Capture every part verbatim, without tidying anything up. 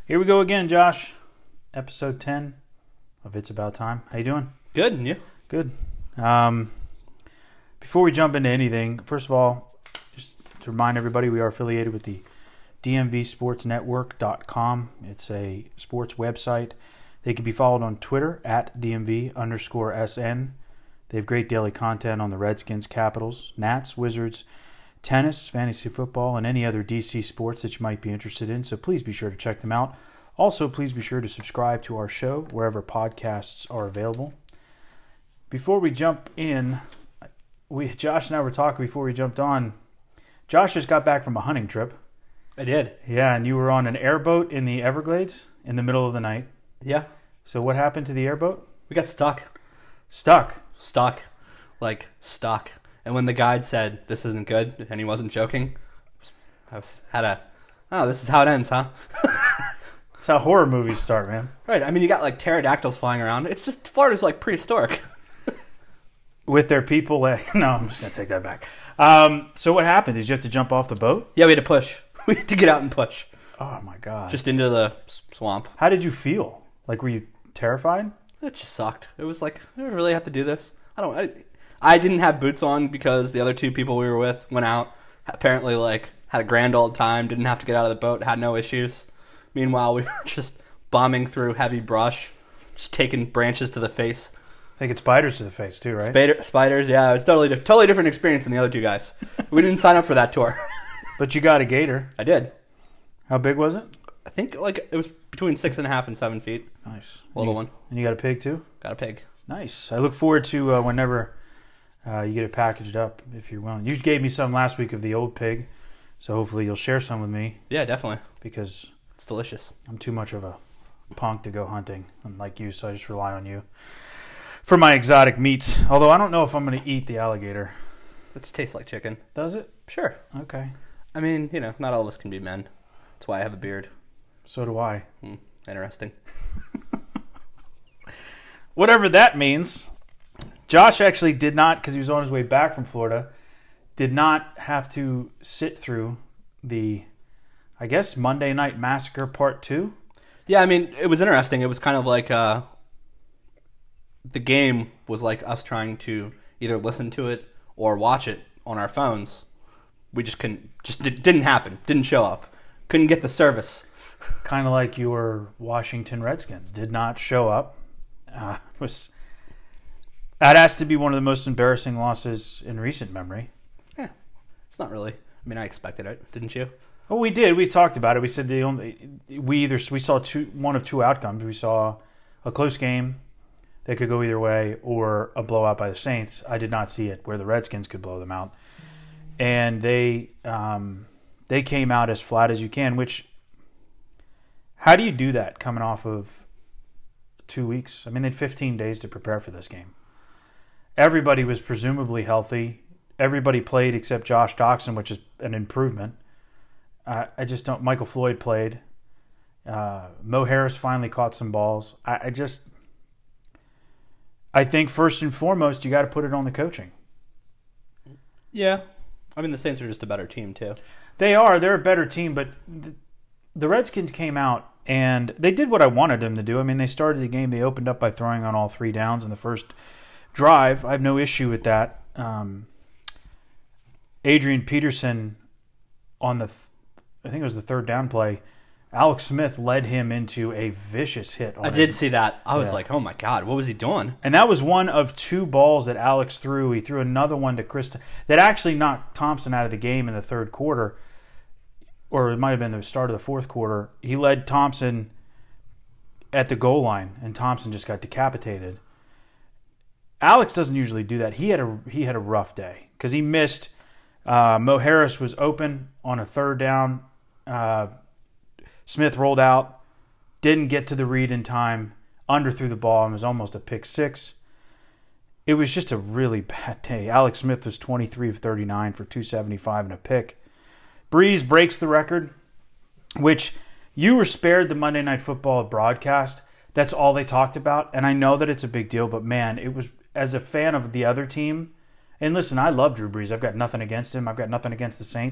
Here we go again, Josh. Episode ten of It's About Time. How you doing? Good, and you? Good. Um, before we jump into anything, first of all, just to remind everybody, we are affiliated with the D M V sports network dot com. It's a sports website. They can be followed on Twitter at D M V underscore S N. They have great daily content on the Redskins, Capitals, Nats, Wizards, tennis, fantasy football, and any other D C sports that you might be interested in. So please be sure to check them out. Also, please be sure to subscribe to our show wherever podcasts are available. Before we jump in, we Josh and I were talking before we jumped on. Josh just got back from a hunting trip. I did. Yeah, and you were on an airboat in the Everglades in the middle of the night. Yeah. So what happened to the airboat? We got stuck. Stuck. Stuck. Like, stuck. And when the guide said, this isn't good, and he wasn't joking, I was, had a, oh, this is how it ends, huh? That's how horror movies start, man. Right. I mean, you got, like, pterodactyls flying around. It's just, Florida's, like, prehistoric. With their people. Like, no, I'm just going to take that back. Um, so what happened? Did you have to jump off the boat? Yeah, we had to push. We had to get out and push. Oh, my God. Just into the swamp. How did you feel? Like, were you terrified? It just sucked. It was like, do I really have to do this? I don't, I, I didn't have boots on because the other two people we were with went out. Apparently, like, had a grand old time, didn't have to get out of the boat, had no issues. Meanwhile, we were just bombing through heavy brush, just taking branches to the face. Taking spiders to the face, too, right? Spider, spiders, yeah. It was totally, totally different experience than the other two guys. We didn't sign up for that tour. But you got a gator. I did. How big was it? I think, like, it was between six and a half and seven feet. Nice. Little you, one. And you got a pig, too? Got a pig. Nice. I look forward to uh, whenever uh, you get it packaged up, if you're willing. You gave me some last week of the old pig, so hopefully you'll share some with me. Yeah, definitely. Because it's delicious. I'm too much of a punk to go hunting, unlike you, so I just rely on you for my exotic meats. Although I don't know if I'm going to eat the alligator. It just tastes like chicken. Does it? Sure. Okay. I mean, you know, not all of us can be men. That's why I have a beard. So do I. Hmm, interesting. Whatever that means. Josh actually did not, because he was on his way back from Florida, did not have to sit through the, I guess, Monday Night Massacre Part two. Yeah, I mean, it was interesting. It was kind of like uh, the game was like us trying to either listen to it or watch it on our phones. We just couldn't, just it didn't happen. Didn't show up. Couldn't get the service. Kind of like your Washington Redskins did not show up. Uh, was that has to be one of the most embarrassing losses in recent memory. Yeah, it's not really. I mean, I expected it, didn't you? Well, we did. We talked about it. We said the only we either we saw two one of two outcomes. We saw a close game that could go either way, or a blowout by the Saints. I did not see it where the Redskins could blow them out, and they um, they came out as flat as you can. Which, how do you do that coming off of two weeks? I mean, they had fifteen days to prepare for this game. Everybody was presumably healthy. Everybody played except Josh Doctson, which is an improvement. Uh, I just don't. Michael Floyd played. Uh, Mo Harris finally caught some balls. I, I just, I think first and foremost, you got to put it on the coaching. Yeah, I mean the Saints are just a better team too. They are. They're a better team, but the, the Redskins came out and they did what I wanted them to do. I mean, they started the game. They opened up by throwing on all three downs in the first drive. I have no issue with that. Um, Adrian Peterson on the, I think it was the third down play, Alex Smith led him into a vicious hit. On I did his, see that. I was yeah. like, oh my God, what was he doing? And that was one of two balls that Alex threw. He threw another one to Chris that actually knocked Thompson out of the game in the third quarter, or it might have been the start of the fourth quarter. He led Thompson at the goal line, and Thompson just got decapitated. Alex doesn't usually do that. He had a he had a rough day because he missed. Uh, Mo Harris was open on a third down. Uh, Smith rolled out, didn't get to the read in time, underthrew the ball, and was almost a pick six. It was just a really bad day. Alex Smith was twenty-three of thirty-nine for two seventy-five and a pick. Breeze breaks the record, which you were spared the Monday Night Football broadcast. That's all they talked about, and I know that it's a big deal, but man, it was, as a fan of the other team, and listen, I love Drew Brees. I've got nothing against him. I've got nothing against the Saints.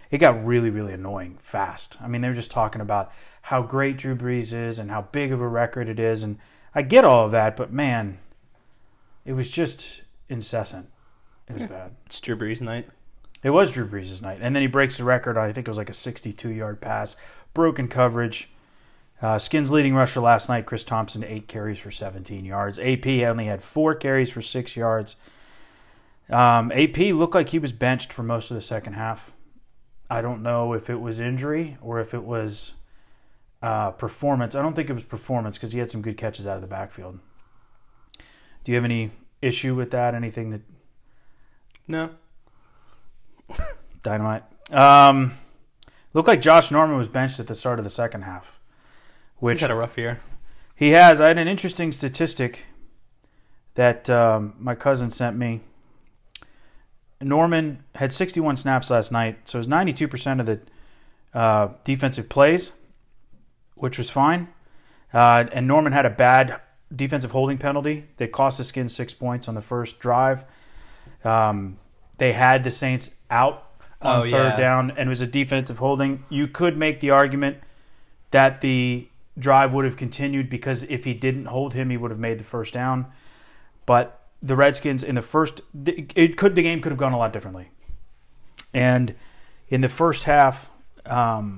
it got really, really annoying fast. I mean, they were just talking about how great Drew Brees is and how big of a record it is. And I get all of that, but man, it was just incessant. It was yeah. bad. It's Drew Brees night. It was Drew Brees' night. And then he breaks the record. I think it was like a sixty-two-yard pass. Broken coverage. Uh, Skins leading rusher last night, Chris Thompson, eight carries for seventeen yards. A P only had four carries for six yards. Um, A P looked like he was benched for most of the second half. I don't know if it was injury or if it was uh, performance. I don't think it was performance because he had some good catches out of the backfield. Do you have any issue with that? Anything that... No. Dynamite. Um, looked like Josh Norman was benched at the start of the second half. Which He's had a rough year. He has. I had an interesting statistic that um, my cousin sent me. Norman had sixty-one snaps last night, so it was ninety-two percent of the uh, defensive plays, which was fine. Uh, and Norman had a bad defensive holding penalty that cost the Skins six points on the first drive. Um, they had the Saints out on oh, third yeah. down, and it was a defensive holding. You could make the argument that the drive would have continued because if he didn't hold him, he would have made the first down. But the Redskins in the first, it could the game could have gone a lot differently. And in the first half, um,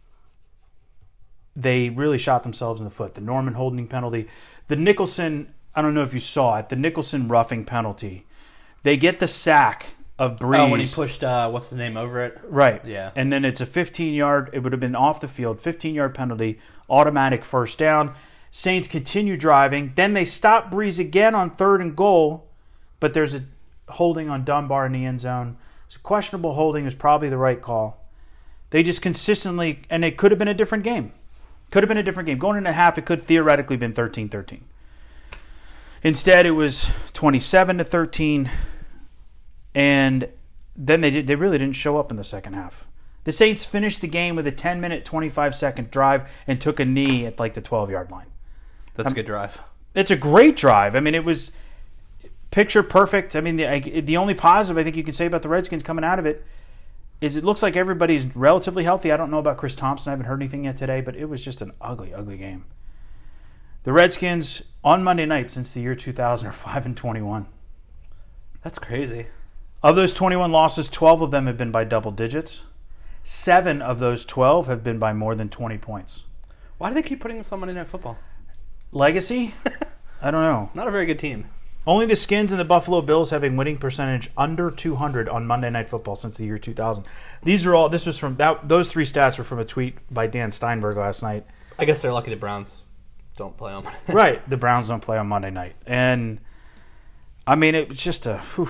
they really shot themselves in the foot. The Norman holding penalty, the Nicholson, I don't know if you saw it, the Nicholson roughing penalty. They get the sack of Brees. Oh, when he pushed, uh, what's his name, over it? Right. Yeah. And then it's a fifteen-yard, it would have been off the field, fifteen-yard penalty, automatic first down. Saints continue driving. Then they stop Brees again on third and goal, but there's a holding on Dunbar in the end zone. So questionable holding is probably the right call. They just consistently, and it could have been a different game. Could have been a different game. Going into half, it could theoretically have been thirteen thirteen. Instead, it was twenty-seven to thirteen, and then they did, they really didn't show up in the second half. The Saints finished the game with a ten-minute, twenty-five-second drive and took a knee at like the twelve-yard line. That's um, a good drive. It's a great drive. I mean, it was picture perfect. I mean, the the only positive I think you can say about the Redskins coming out of it is it looks like everybody's relatively healthy. I don't know about Chris Thompson. I haven't heard anything yet today, but it was just an ugly, ugly game. The Redskins on Monday night since the year two thousand are five and twenty-one. That's crazy. Of those twenty-one losses, twelve of them have been by double digits. Seven of those twelve have been by more than twenty points. Why do they keep putting this on Monday Night Football? Legacy? I don't know. Not a very good team. Only the Skins and the Buffalo Bills have a winning percentage under two hundred on Monday Night Football since the year two thousand. These are all. This was from that. Those three stats were from a tweet by Dan Steinberg last night. I guess they're lucky the Browns don't play on Monday. Right, the Browns don't play on Monday night, and I mean it was just a. Whew.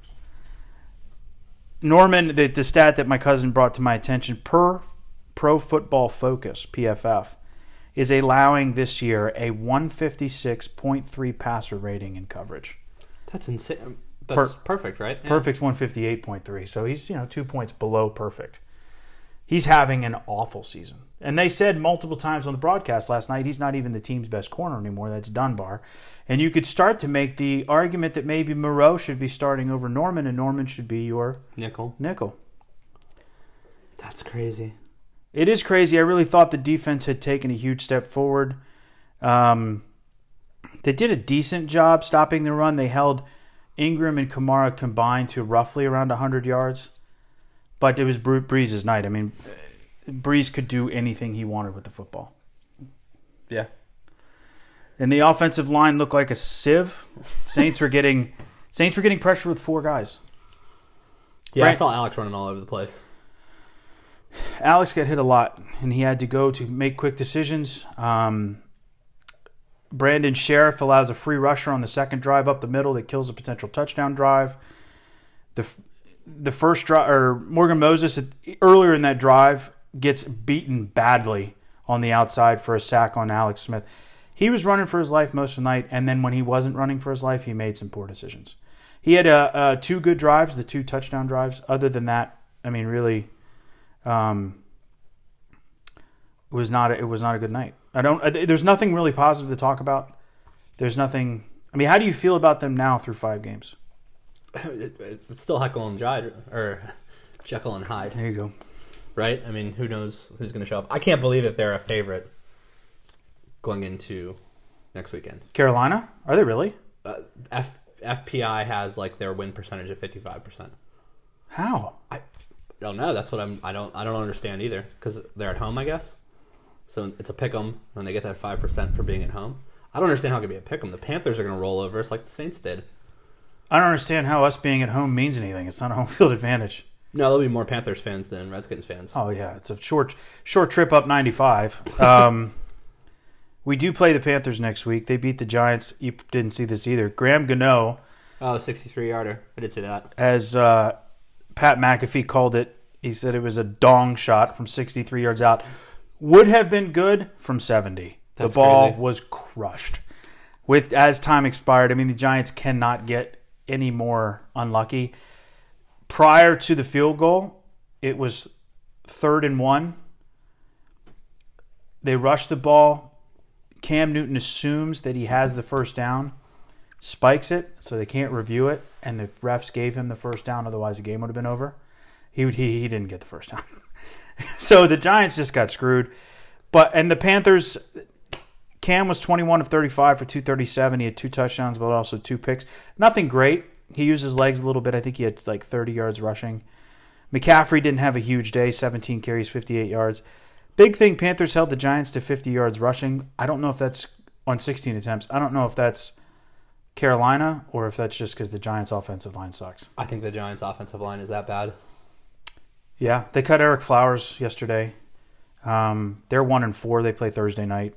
Norman, the, the stat that my cousin brought to my attention per Pro Football Focus (P F F) is allowing this year a one fifty-six point three passer rating in coverage. That's insane. That's per, perfect, right? Yeah. Perfect's one fifty-eight point three, so he's you know two points below perfect. He's having an awful season. And they said multiple times on the broadcast last night he's not even the team's best corner anymore. That's Dunbar. And you could start to make the argument that maybe Moreau should be starting over Norman and Norman should be your nickel. Nickel. That's crazy. It is crazy. I really thought the defense had taken a huge step forward. Um, they did a decent job stopping the run. They held Ingram and Kamara combined to roughly around one hundred yards. But it was Brees' night. I mean, Brees could do anything he wanted with the football. Yeah. And the offensive line looked like a sieve. Saints were getting Saints were getting pressure with four guys. Yeah, right? I saw Alex running all over the place. Alex got hit a lot, and he had to go to make quick decisions. Um, Brandon Sheriff allows a free rusher on the second drive up the middle that kills a potential touchdown drive. The the first drive, or Morgan Moses earlier in that drive gets beaten badly on the outside for a sack on Alex Smith. He was running for his life most of the night, and then when he wasn't running for his life, he made some poor decisions. He had uh, uh, two good drives, the two touchdown drives. Other than that, I mean, really, um, it was not a, it was not a good night. I don't. Uh, there's nothing really positive to talk about. There's nothing. I mean, how do you feel about them now through five games? It, it, it's still Jekyll and Hyde, or Jekyll and Hyde. There you go. right? I mean, who knows who's going to show up? I can't believe that they're a favorite going into next weekend. Carolina? Are they really? Uh, F, FPI has like their win percentage at fifty-five percent. How? I don't know. That's what I'm. I don't. I don't understand either because they're at home, I guess. So it's a pick 'em, and they get that five percent for being at home. I don't understand how it could be a pick 'em. The Panthers are going to roll over us like the Saints did. I don't understand how us being at home means anything. It's not a home field advantage. No, there'll be more Panthers fans than Redskins fans. Oh yeah, it's a short short trip up ninety-five. Um, we do play the Panthers next week. They beat the Giants. You didn't see this either. Graham Gano, Oh, sixty-three yarder. I did say that. as uh, Pat McAfee called it, he said it was a dong shot from sixty-three yards out. Would have been good from seventy. That's the ball crazy. was crushed. With as time expired, I mean the Giants cannot get any more unlucky. Prior to the field goal, it was third and one. They rush the ball. Cam Newton assumes that he has the first down, spikes it, so they can't review it, and the refs gave him the first down. Otherwise, the game would have been over. He would, he he didn't get the first down, so the Giants just got screwed. But and the Panthers, Cam was twenty-one of thirty-five for two thirty-seven. He had two touchdowns, but also two picks. Nothing great. He used his legs a little bit. I think he had like thirty yards rushing. McCaffrey didn't have a huge day, seventeen carries, fifty-eight yards. Big thing, Panthers held the Giants to fifty yards rushing. I don't know if that's on sixteen attempts. I don't know if that's Carolina or if that's just because the Giants' offensive line sucks. I think the Giants' offensive line is that bad. Yeah, they cut Eric Flowers yesterday. Um, they're one and four. They play Thursday night.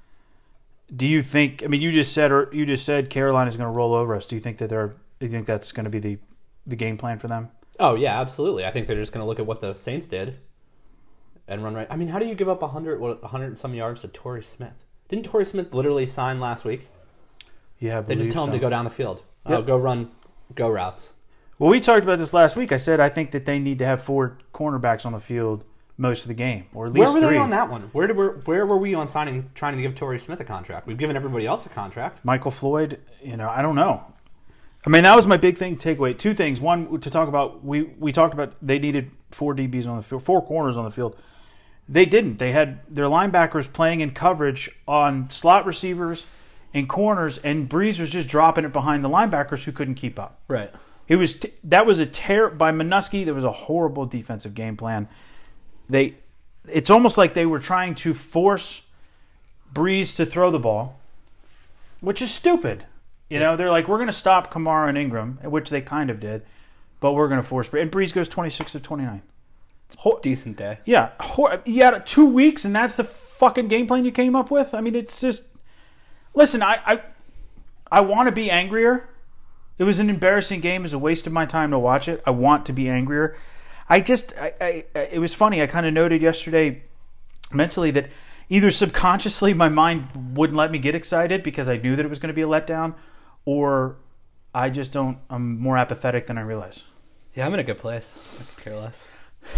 Do you think? I mean, you just said or you just said Carolina's going to roll over us. Do you think that they're? Do you think that's going to be the the game plan for them? Oh yeah, absolutely. I think they're just going to look at what the Saints did and run right. I mean, how do you give up a hundred, what, a hundred and some yards to Torrey Smith? Didn't Torrey Smith literally sign last week? Yeah, I They just tell so. him to go down the field. Yep. Oh, go run, go routes. Well, we talked about this last week. I said I think that they need to have four cornerbacks on the field most of the game, or at least Where were three. they on that one? Where did we, where were we on signing, trying to give Torrey Smith a contract? We've given everybody else a contract. Michael Floyd, you know, I don't know. I mean, that was my big thing takeaway. Two things. One, to talk about, we, we talked about they needed four D Bs on the field, four corners on the field. They didn't. They had their linebackers playing in coverage on slot receivers and corners, and Breeze was just dropping it behind the linebackers who couldn't keep up. Right. It was t- that was a tear by Minuski. There was a horrible defensive game plan. They, it's almost like they were trying to force Breeze to throw the ball, which is stupid. You know, they're like, we're going to stop Kamara and Ingram, which they kind of did, but we're going to force Breeze. And Breeze goes twenty-six of twenty-nine. It's a decent day. Yeah, hor- you had two weeks, and that's the fucking game plan you came up with. I mean, it's just. Listen, I I, I want to be angrier. It was an embarrassing game. It was a waste of my time to watch it. I want to be angrier. I just, I, I, it was funny. I kind of noted yesterday mentally that either subconsciously my mind wouldn't let me get excited because I knew that it was going to be a letdown, or I just don't, I'm more apathetic than I realize. Yeah, I'm in a good place. I could care less.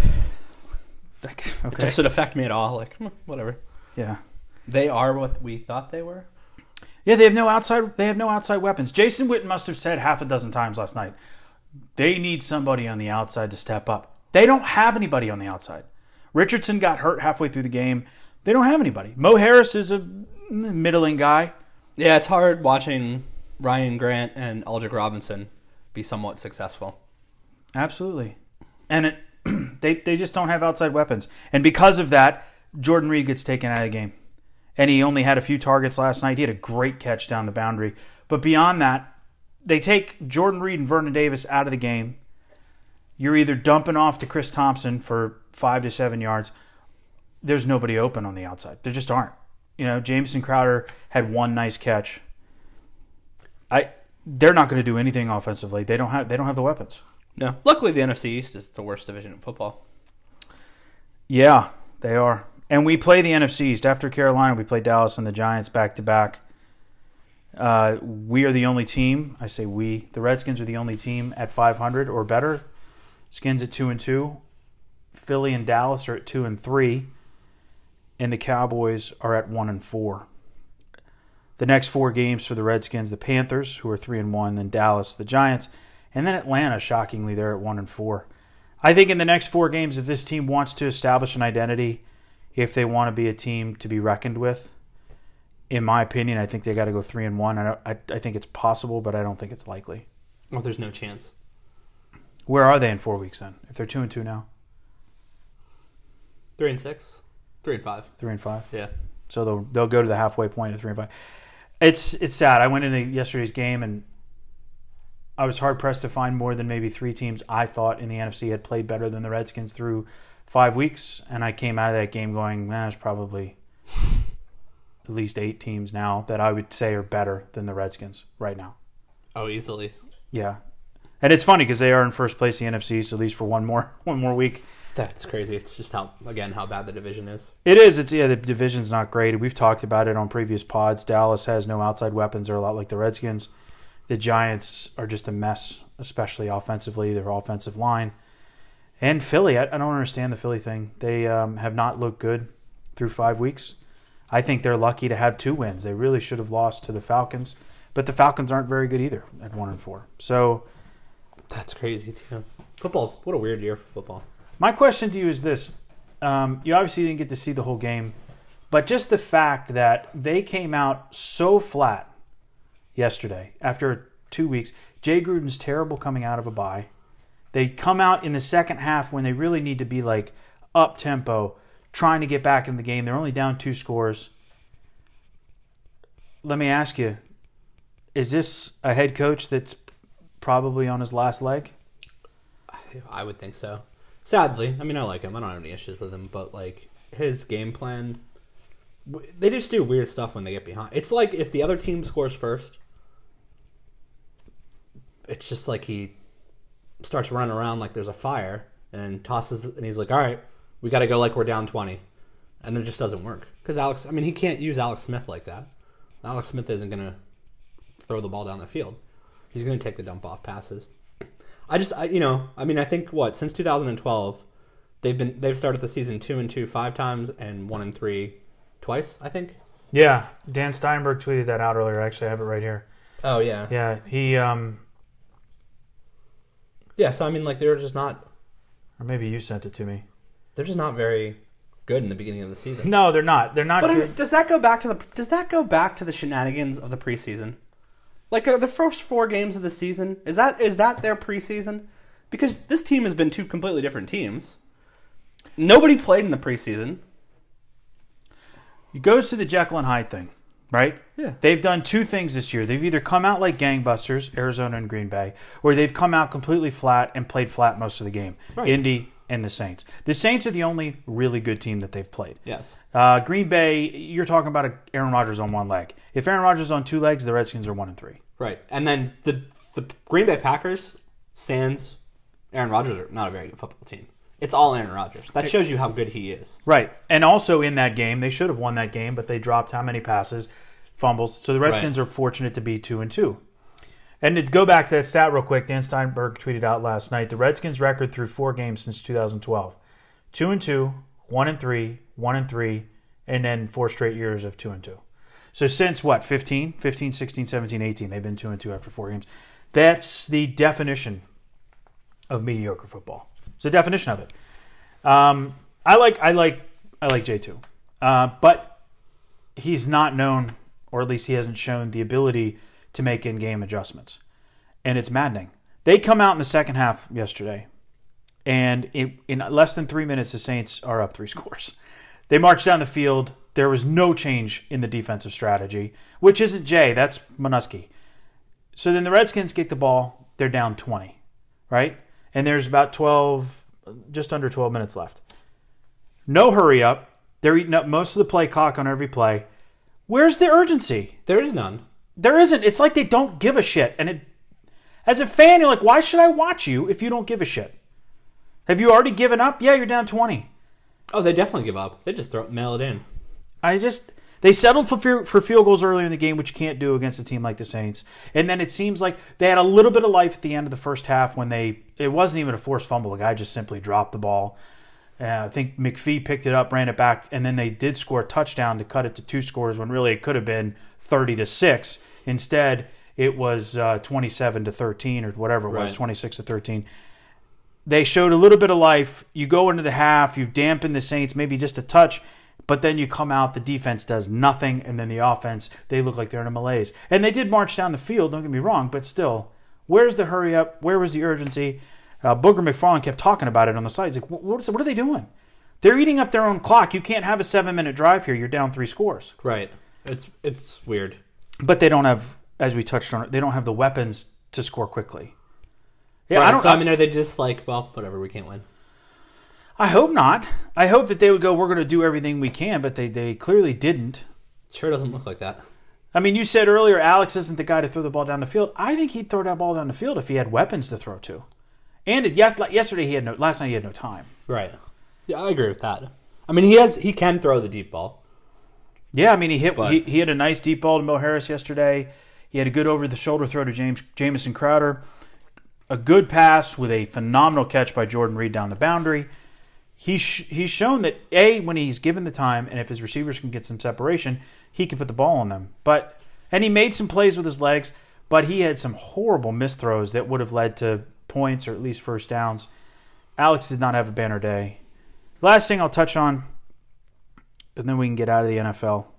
Okay. Does it affect me at all? Like, hmm, whatever. Yeah. They are what we thought they were? Yeah, they have no outside. They have no outside weapons. Jason Witten must have said half a dozen times last night, they need somebody on the outside to step up. They don't have anybody on the outside. Richardson got hurt halfway through the game. They don't have anybody. Mo Harris is a middling guy. Yeah, it's hard watching Ryan Grant and Aldrick Robinson be somewhat successful. Absolutely, and it, they they just don't have outside weapons, and because of that, Jordan Reed gets taken out of the game. And he only had a few targets last night. He had a great catch down the boundary. But beyond that, they take Jordan Reed and Vernon Davis out of the game. You're either dumping off to Chris Thompson for five to seven yards. There's nobody open on the outside. There just aren't. You know, Jameson Crowder had one nice catch. I they're not going to do anything offensively. They don't have they don't have the weapons. No. Luckily, the N F C East is the worst division in football. Yeah, they are. And we play the N F C East. After Carolina, we play Dallas and the Giants back-to-back. Uh, we are the only team. I say we. The Redskins are the only team at five hundred or better. Skins at two and two. Philly and Dallas are at two and three. And the Cowboys are at one and four. The next four games for the Redskins, the Panthers, who are three and one, then Dallas, the Giants, and then Atlanta, shockingly, they're at one and four. I think in the next four games, if this team wants to establish an identity, if they want to be a team to be reckoned with, in my opinion, I think they got to go three and one. I, don't, I I think it's possible, but I don't think it's likely. Well, there's no chance. Where are they in four weeks then? If they're two and two now, Three and six, three and five, three and five. yeah. So they'll they'll go to the halfway point of three and five. It's it's sad. I went into yesterday's game and I was hard pressed to find more than maybe three teams I thought in the N F C had played better than the Redskins through five weeks, and I came out of that game going, man, there's probably at least eight teams now that I would say are better than the Redskins right now. Oh, easily. Yeah, and it's funny because they are in first place in the N F C, so at least for one more one more week. That's crazy. It's just how, again, how bad the division is. It is. It's yeah. The division's not great. We've talked about it on previous pods. Dallas has no outside weapons. They're a lot like the Redskins. The Giants are just a mess, especially offensively. Their offensive line. And Philly, I, I don't understand the Philly thing. They um, have not looked good through five weeks. I think they're lucky to have two wins. They really should have lost to the Falcons, but the Falcons aren't very good either at one and four. So that's crazy too. Football's what a weird year for football. My question to you is this. Um, you obviously didn't get to see the whole game, but just the fact that they came out so flat yesterday after two weeks. Jay Gruden's terrible coming out of a bye. They come out in the second half when they really need to be like up-tempo, trying to get back in the game. They're only down two scores. Let me ask you, is this a head coach that's probably on his last leg? I would think so. Sadly, I mean, I like him. I don't have any issues with him, but like his game plan, they just do weird stuff when they get behind. It's like if the other team scores first, it's just like he starts running around like there's a fire and tosses, and he's like, all right, we got to go like we're down twenty. And it just doesn't work. Because Alex, I mean, he can't use Alex Smith like that. Alex Smith isn't going to throw the ball down the field. He's going to take the dump off passes. I just, I, you know, I mean, I think what since two thousand twelve, they've been they've started the season two and two five times and one and three twice. I think. Yeah, Dan Steinberg tweeted that out earlier. Actually, I have it right here. Oh yeah. Yeah, he. Um, yeah, so I mean, like they're just not. Or maybe you sent it to me. They're just not very good in the beginning of the season. No, they're not. They're not. But I good. mean, does that go back to the? Does that go back to the shenanigans of the preseason? Like uh, the first four games of the season, is that is that their preseason? Because this team has been two completely different teams. Nobody played in the preseason. It goes to the Jekyll and Hyde thing, right? Yeah. They've done two things this year. They've either come out like gangbusters, Arizona and Green Bay, or they've come out completely flat and played flat most of the game. Right. Indy and the Saints. The Saints are the only really good team that they've played. Yes. Uh, Green Bay, you're talking about Aaron Rodgers on one leg. If Aaron Rodgers is on two legs, the Redskins are one and three. Right. And then the the Green Bay Packers, sans Aaron Rodgers, are not a very good football team. It's all Aaron Rodgers. That shows you how good he is. Right. And also in that game, they should have won that game, but they dropped how many passes, fumbles. So the Redskins right. are fortunate to be two and two. And to go back to that stat real quick, Dan Steinberg tweeted out last night, the Redskins' record through four games since two thousand twelve. Two and two, one and three, one and three, and then four straight years of two and two. So since what, fifteen? fifteen, sixteen, seventeen, eighteen, they've been two and two after four games. That's the definition of mediocre football. It's the definition of it. Um, I like I like I like J two. Uh, but he's not known, or at least he hasn't shown the ability to make in-game adjustments. And it's maddening. They come out in the second half yesterday, and in, in less than three minutes, the Saints are up three scores. They march down the field. There was no change in the defensive strategy, which isn't Jay. That's Minuski. So then the Redskins get the ball. They're down twenty, right? And there's about twelve, just under twelve minutes left. No hurry up. They're eating up most of the play clock on every play. Where's the urgency? There is none. There isn't. It's like they don't give a shit. And it, as a fan, you're like, why should I watch you if you don't give a shit? Have you already given up? Yeah, you're down twenty. Oh, they definitely give up. They just throw mail it in. I just they settled for for field goals earlier in the game, which you can't do against a team like the Saints. And then it seems like they had a little bit of life at the end of the first half when they it wasn't even a forced fumble. The guy just simply dropped the ball. Uh, I think McPhee picked it up, ran it back, and then they did score a touchdown to cut it to two scores when really it could have been thirty to six. Instead, it was uh, twenty-seven to thirteen or whatever it was, right. twenty-six to thirteen. they showed a little bit of life. You go into the half, you dampen the Saints maybe just a touch, but then you come out, the defense does nothing, and then the offense, they look like they're in a malaise. And they did march down the field, don't get me wrong, but still, where's the hurry up? Where was the urgency? Uh, Booger McFarland kept talking about it on the side. He's like, what, what are they doing? They're eating up their own clock. You can't have a seven-minute drive here. You're down three scores. Right. It's it's weird. But they don't have, as we touched on it, they don't have the weapons to score quickly. Yeah, Right, I don't. so, I mean, are they just like, well, whatever, we can't win? I hope not. I hope that they would go, we're going to do everything we can, but they, they clearly didn't. Sure doesn't look like that. I mean, you said earlier Alex isn't the guy to throw the ball down the field. I think he'd throw that ball down the field if he had weapons to throw to. And it, yes, yesterday he had no. Last night he had no time. Right. Yeah, I agree with that. I mean, he has he can throw the deep ball. Yeah, I mean he hit. But- He, he had a nice deep ball to Mo Harris yesterday. He had a good over the shoulder throw to James Jamison Crowder. A good pass with a phenomenal catch by Jordan Reed down the boundary. He's he's shown that A, when he's given the time, and if his receivers can get some separation, he can put the ball on them. But and he made some plays with his legs, but he had some horrible missed throws that would have led to points or at least first downs. Alex did not have a banner day. Last thing I'll touch on, and then we can get out of the N F L.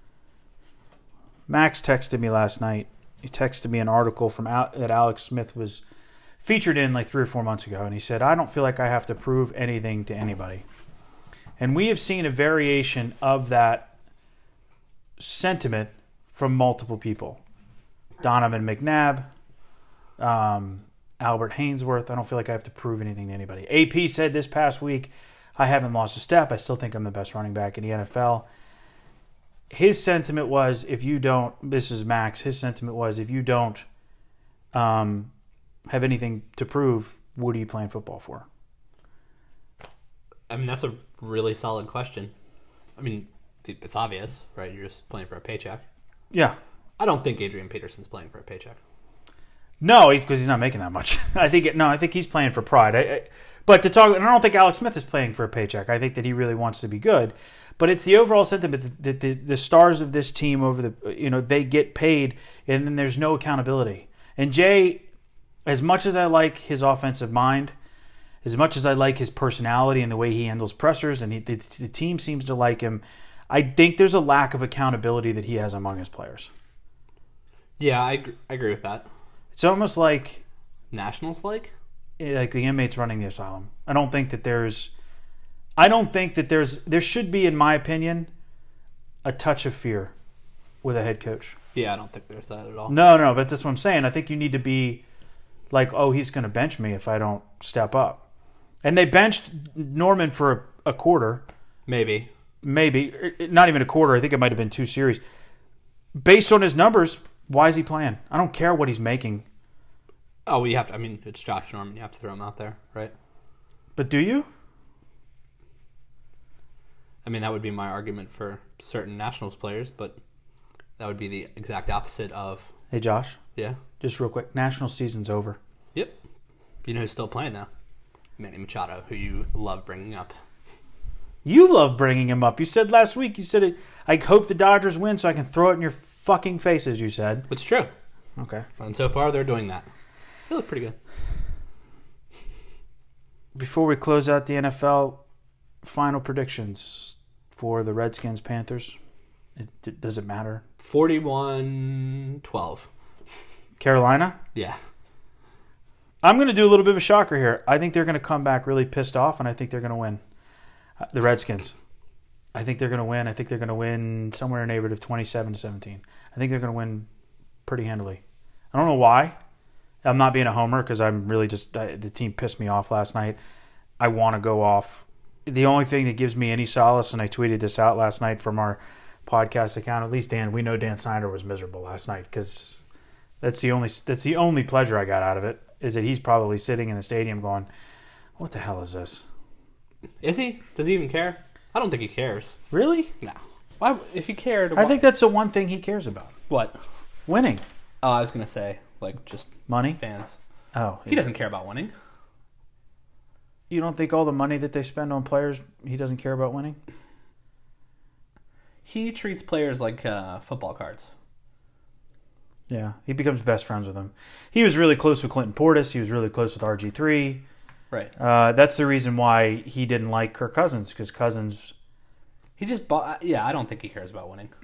Max texted me last night. He texted me an article from Al- that Alex Smith was featured in like three or four months ago, and he said, I don't feel like I have to prove anything to anybody. And we have seen a variation of that sentiment from multiple people. Donovan McNabb, um, Albert Hainsworth, I don't feel like I have to prove anything to anybody. A P said this past week, I haven't lost a step. I still think I'm the best running back in the N F L. His sentiment was, if you don't, this is Max, his sentiment was, if you don't um, have anything to prove, what are you playing football for? I mean, that's a really solid question. I mean, it's obvious, right? You're just playing for a paycheck. Yeah. I don't think Adrian Peterson's playing for a paycheck. No, because he's not making that much. I think it, no, I think he's playing for pride. I, I, but to talk, and I don't think Alex Smith is playing for a paycheck. I think that he really wants to be good. But it's the overall sentiment that the, the, the stars of this team over the, you know, they get paid, and then there's no accountability. And Jay, as much as I like his offensive mind, as much as I like his personality and the way he handles pressers, and he, the, the team seems to like him, I think there's a lack of accountability that he has among his players. Yeah, I agree, I agree with that. It's almost like Nationals like? like the inmates running the asylum. I don't think that there's I don't think that there's there should be, in my opinion, a touch of fear with a head coach. Yeah, I don't think there's that at all. No, no, but that's what I'm saying. I think you need to be like, oh, he's going to bench me if I don't step up. And they benched Norman for a, a quarter. Maybe. Maybe. Not even a quarter. I think it might have been two series. Based on his numbers, why is he playing? I don't care what he's making. Oh, well, you have to. I mean, it's Josh Norman. You have to throw him out there, right? But do you? I mean, that would be my argument for certain Nationals players, but that would be the exact opposite of. Hey, Josh. Yeah. Just real quick. National season's over. Yep. You know who's still playing now? Manny Machado, who you love bringing up. You love bringing him up. You said last week, you said, it, I hope the Dodgers win so I can throw it in your fucking faces, you said. It's true. Okay. And so far, they're doing that. They look pretty good. Before we close out the N F L, final predictions for the Redskins, Panthers. It, it, does it matter? forty-one twelve. Carolina? Yeah. I'm going to do a little bit of a shocker here. I think they're going to come back really pissed off, and I think they're going to win. Uh, the Redskins. I think they're going to win. I think they're going to win somewhere in the neighborhood of twenty-seven to seventeen. I think they're going to win pretty handily. I don't know why. I'm not being a homer because I'm really just I, the team pissed me off last night. I want to go off. The only thing that gives me any solace, and I tweeted this out last night from our podcast account. At least Dan, we know Dan Snyder was miserable last night because that's the only that's the only pleasure I got out of it is that he's probably sitting in the stadium going, "What the hell is this?" Is he? Does he even care? I don't think he cares. Really? No. Why? If he cared, I think that's the one thing he cares about: what? winning. Oh, I was gonna say like just Money. fans. Oh, He doesn't care about winning. You don't think all the money that they spend on players, he doesn't care about winning? He treats players like uh, football cards. Yeah, he becomes best friends with them. He was really close with Clinton Portis. He was really close with R G three. Right. Uh, that's the reason why he didn't like Kirk Cousins, because Cousins. He just bought. Yeah, I don't think he cares about winning.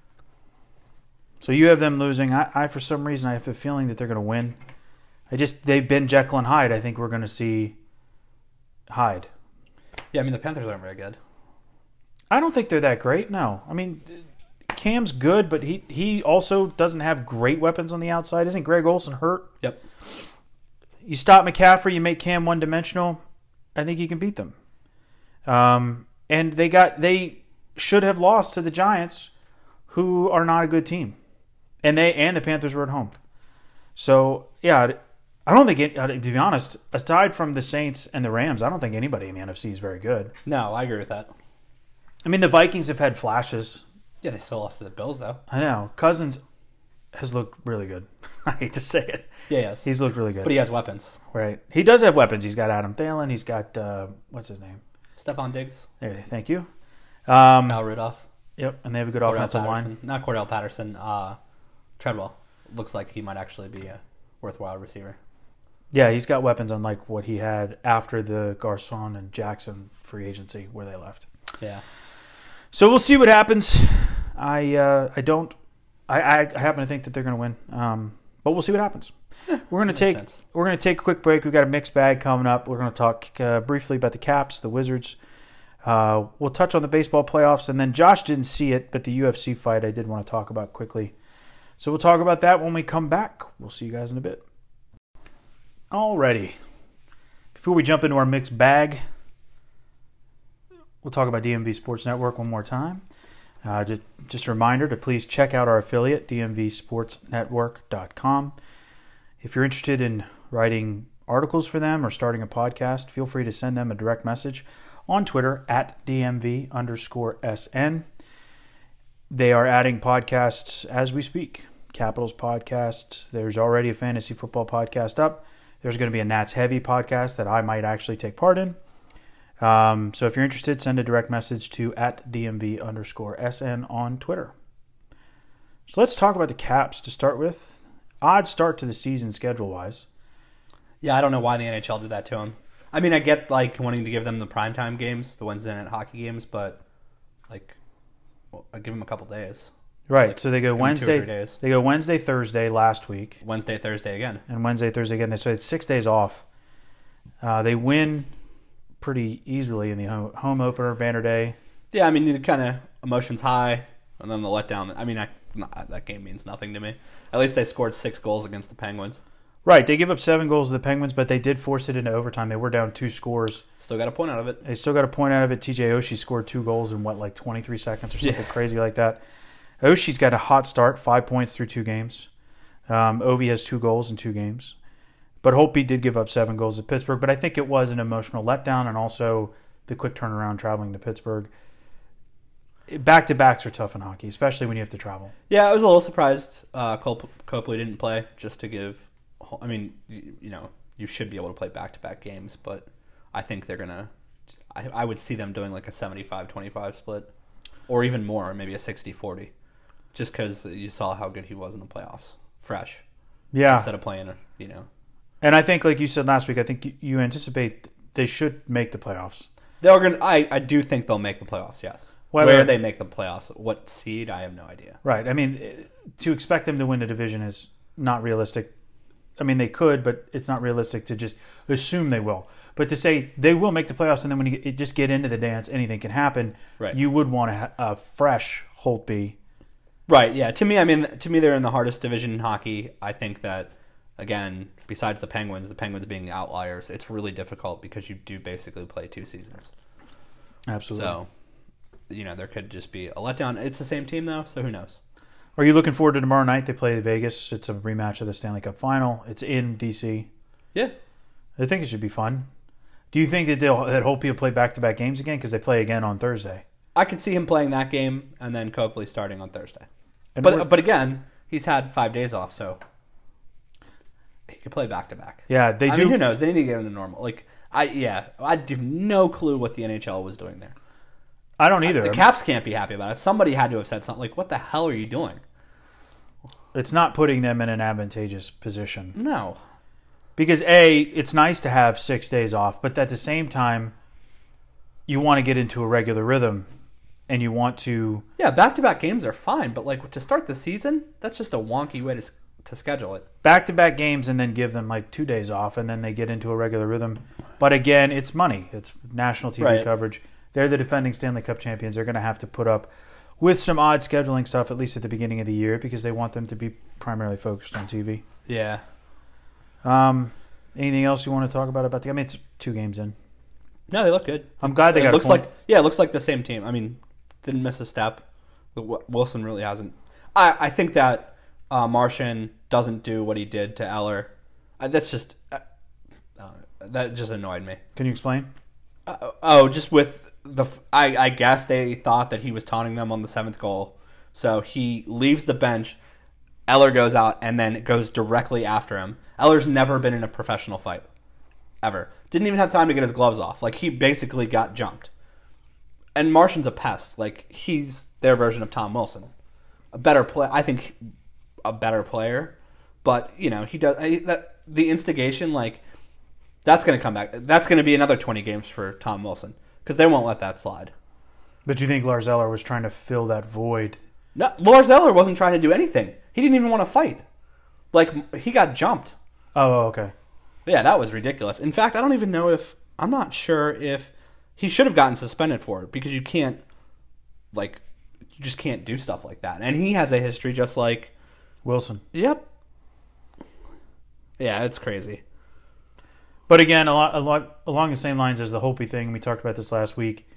So you have them losing. I, I for some reason, I have a feeling that they're going to win. I just they've been Jekyll and Hyde. I think we're going to see Hyde. Yeah, I mean the Panthers aren't very good. I don't think they're that great. No, I mean Cam's good, but he he also doesn't have great weapons on the outside. Isn't Greg Olsen hurt? Yep. You stop McCaffrey, you make Cam one dimensional. I think you can beat them. Um, and they got they should have lost to the Giants, who are not a good team, and they and the Panthers were at home. So yeah, I don't think it, to be honest, aside from the Saints and the Rams, I don't think anybody in the N F C is very good. No, I agree with that. I mean, the Vikings have had flashes. Yeah, they still lost to the Bills though. I know Cousins has looked really good. I hate to say it. Yeah, yes. He's looked really good. But he has weapons. Right. He does have weapons. He's got Adam Thielen. He's got, uh, what's his name? Stephon Diggs. There, thank you. Um, Kyle Rudolph. Yep, and they have a good Cordell offensive Patterson. line. Not Cordell Patterson. Uh, Treadwell. Looks like he might actually be a worthwhile receiver. Yeah, he's got weapons unlike what he had after the Garcon and Jackson free agency where they left. Yeah. So we'll see what happens. I uh, I don't I, I happen to think that they're going to win, um, but we'll see what happens. We're going to take sense. we're going to take a quick break. We've got a mixed bag coming up. We're going to talk uh, briefly about the Caps, the Wizards. Uh, we'll touch on the baseball playoffs, and then Josh didn't see it, but the U F C fight I did want to talk about quickly. So we'll talk about that when we come back. We'll see you guys in a bit. Alrighty. Before we jump into our mixed bag, we'll talk about D M V Sports Network one more time. Uh, just, just a reminder to please check out our affiliate, D M V sports network dot com. If you're interested in writing articles for them or starting a podcast, feel free to send them a direct message on Twitter at D M V underscore S N. They are adding podcasts as we speak. Capitals podcast. There's already a fantasy football podcast up. There's going to be a Nats Heavy podcast that I might actually take part in. Um, so if you're interested, send a direct message to at D M V underscore S N on Twitter. So let's talk about the Caps to start with. Odd start to the season schedule-wise. Yeah, I don't know why the N H L did that to him. I mean, I get like wanting to give them the primetime games, the Wednesday night hockey games, but like, well, I'd give them a couple days. Right, Like, so they go give 'em two or Wednesday. three days. They go Wednesday, Thursday last week, Wednesday, Thursday again. and Wednesday, Thursday again. So it's six days off. Uh, they win pretty easily in the home, home opener, Banner Day. Yeah, I mean, you kind of emotions high, and then the letdown. I mean, I, not, that game means nothing to me. At least they scored six goals against the Penguins. Right, they give up seven goals to the Penguins, but they did force it into overtime. They were down two scores. Still got a point out of it. They still got a point out of it. T J Oshie scored two goals in, what, like twenty-three seconds or something Yeah. crazy like that. Oshie's got a hot start, five points through two games. Um, Ovi has two goals in two games. But Holtby did give up seven goals to Pittsburgh, but I think it was an emotional letdown and also the quick turnaround traveling to Pittsburgh. Back-to-backs are tough in hockey, especially when you have to travel. Yeah, I was a little surprised uh, Cop- Copley didn't play, just to give... I mean, you, you know, you should be able to play back-to-back games, but I think they're going to... I would see them doing like a seventy-five twenty-five split, or even more, maybe a sixty forty, just because you saw how good he was in the playoffs, fresh, Yeah. instead of playing, you know... And I think, like you said last week, I think you, you anticipate they should make the playoffs. They're gonna. I, I do think they'll make the playoffs. Yes. Whether- Where they make the playoffs, what seed? I have no idea. Right. I mean, eh, to expect them to win a division is not realistic. I mean, they could, but it's not realistic to just assume they will. But to say they will make the playoffs, and then when you get, just get into the dance, anything can happen. Right. You would want a, a fresh Holtby. Right. Yeah. To me, I mean, to me, they're in the hardest division in hockey. I think that again, besides the Penguins, the Penguins being outliers, it's really difficult because you do basically play two seasons. Absolutely. So, you know, there could just be a letdown. It's the same team though, so who knows? Are you looking forward to tomorrow night? They play Vegas. It's a rematch of the Stanley Cup Final. It's in D C. Yeah. I think it should be fun. Do you think that they'll that Holtby will play back-to-back games again because they play again on Thursday? I could see him playing that game and then Copley starting on Thursday. And But we're- but again, he's had five days off, so he could play back to back. yeah, they I do. mean, who knows? They need to get into normal. Like I yeah, I have no clue what the N H L was doing there. I don't either. The Caps can't be happy about it. Somebody had to have said something like, "What the hell are you doing?" It's not putting them in an advantageous position. No. Because A, it's nice to have six days off, but at the same time, you want to get into a regular rhythm, and you want to. Yeah, back-to-back games are fine, but like to start the season, that's just a wonky way to to schedule it. Back-to-back games and then give them like two days off, and then they get into a regular rhythm. But again, it's money. It's national T V Right. coverage. They're the defending Stanley Cup champions. They're going to have to put up with some odd scheduling stuff, at least at the beginning of the year, because they want them to be primarily focused on T V. Yeah. Um, anything else you want to talk about about the? I mean, it's two games in. No, they look good. I'm glad they it got. looks a point. like yeah, it looks like the same team. I mean, didn't miss a step. But Wi- Wilson really hasn't. I I think that uh, Martian doesn't do what he did to Eller. Uh, that's just uh, uh, that just annoyed me. Can you explain? Uh, oh, just with the f- I I guess they thought that he was taunting them on the seventh goal, so he leaves the bench. Eller goes out and then it goes directly after him. Eller's never been in a professional fight, ever. Didn't even have time to get his gloves off. Like, he basically got jumped. And Martian's a pest. Like, he's their version of Tom Wilson. A better play. I think a better player. But, you know, he does I, that. The instigation, like, that's going to come back. That's going to be another twenty games for Tom Wilson because they won't let that slide. But you think Lars Eller was trying to fill that void? No, Lars Eller wasn't trying to do anything. He didn't even want to fight. Like, he got jumped. Oh, okay. Yeah, that was ridiculous. In fact, I don't even know if... I'm not sure if... He should have gotten suspended for it because you can't... Like, you just can't do stuff like that. And he has a history just like... Wilson. Yep. Yeah, it's crazy. But again, a lot, a lot, along the same lines as the Holtby thing, we talked about this last week,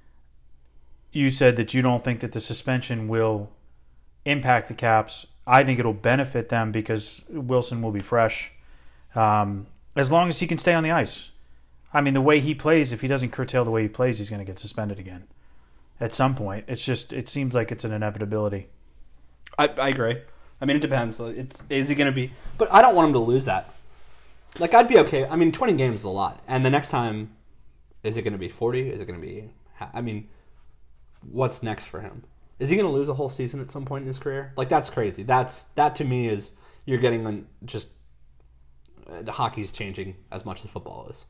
you said that you don't think that the suspension will impact the Caps. I think it'll benefit them because Wilson will be fresh. Um, as long as he can stay on the ice. I mean, the way he plays, if he doesn't curtail the way he plays, he's going to get suspended again. At some point. It's just, it seems like it's an inevitability. I, I agree. I mean, it depends. It's Is he going to be... But I don't want him to lose that. Like, I'd be okay. I mean, twenty games is a lot. And the next time, is it going to be forty? Is it going to be... I mean, what's next for him? Is he going to lose a whole season at some point in his career? Like, that's crazy. That's That, to me, is... You're getting on just... Uh, hockey's changing as much as football is.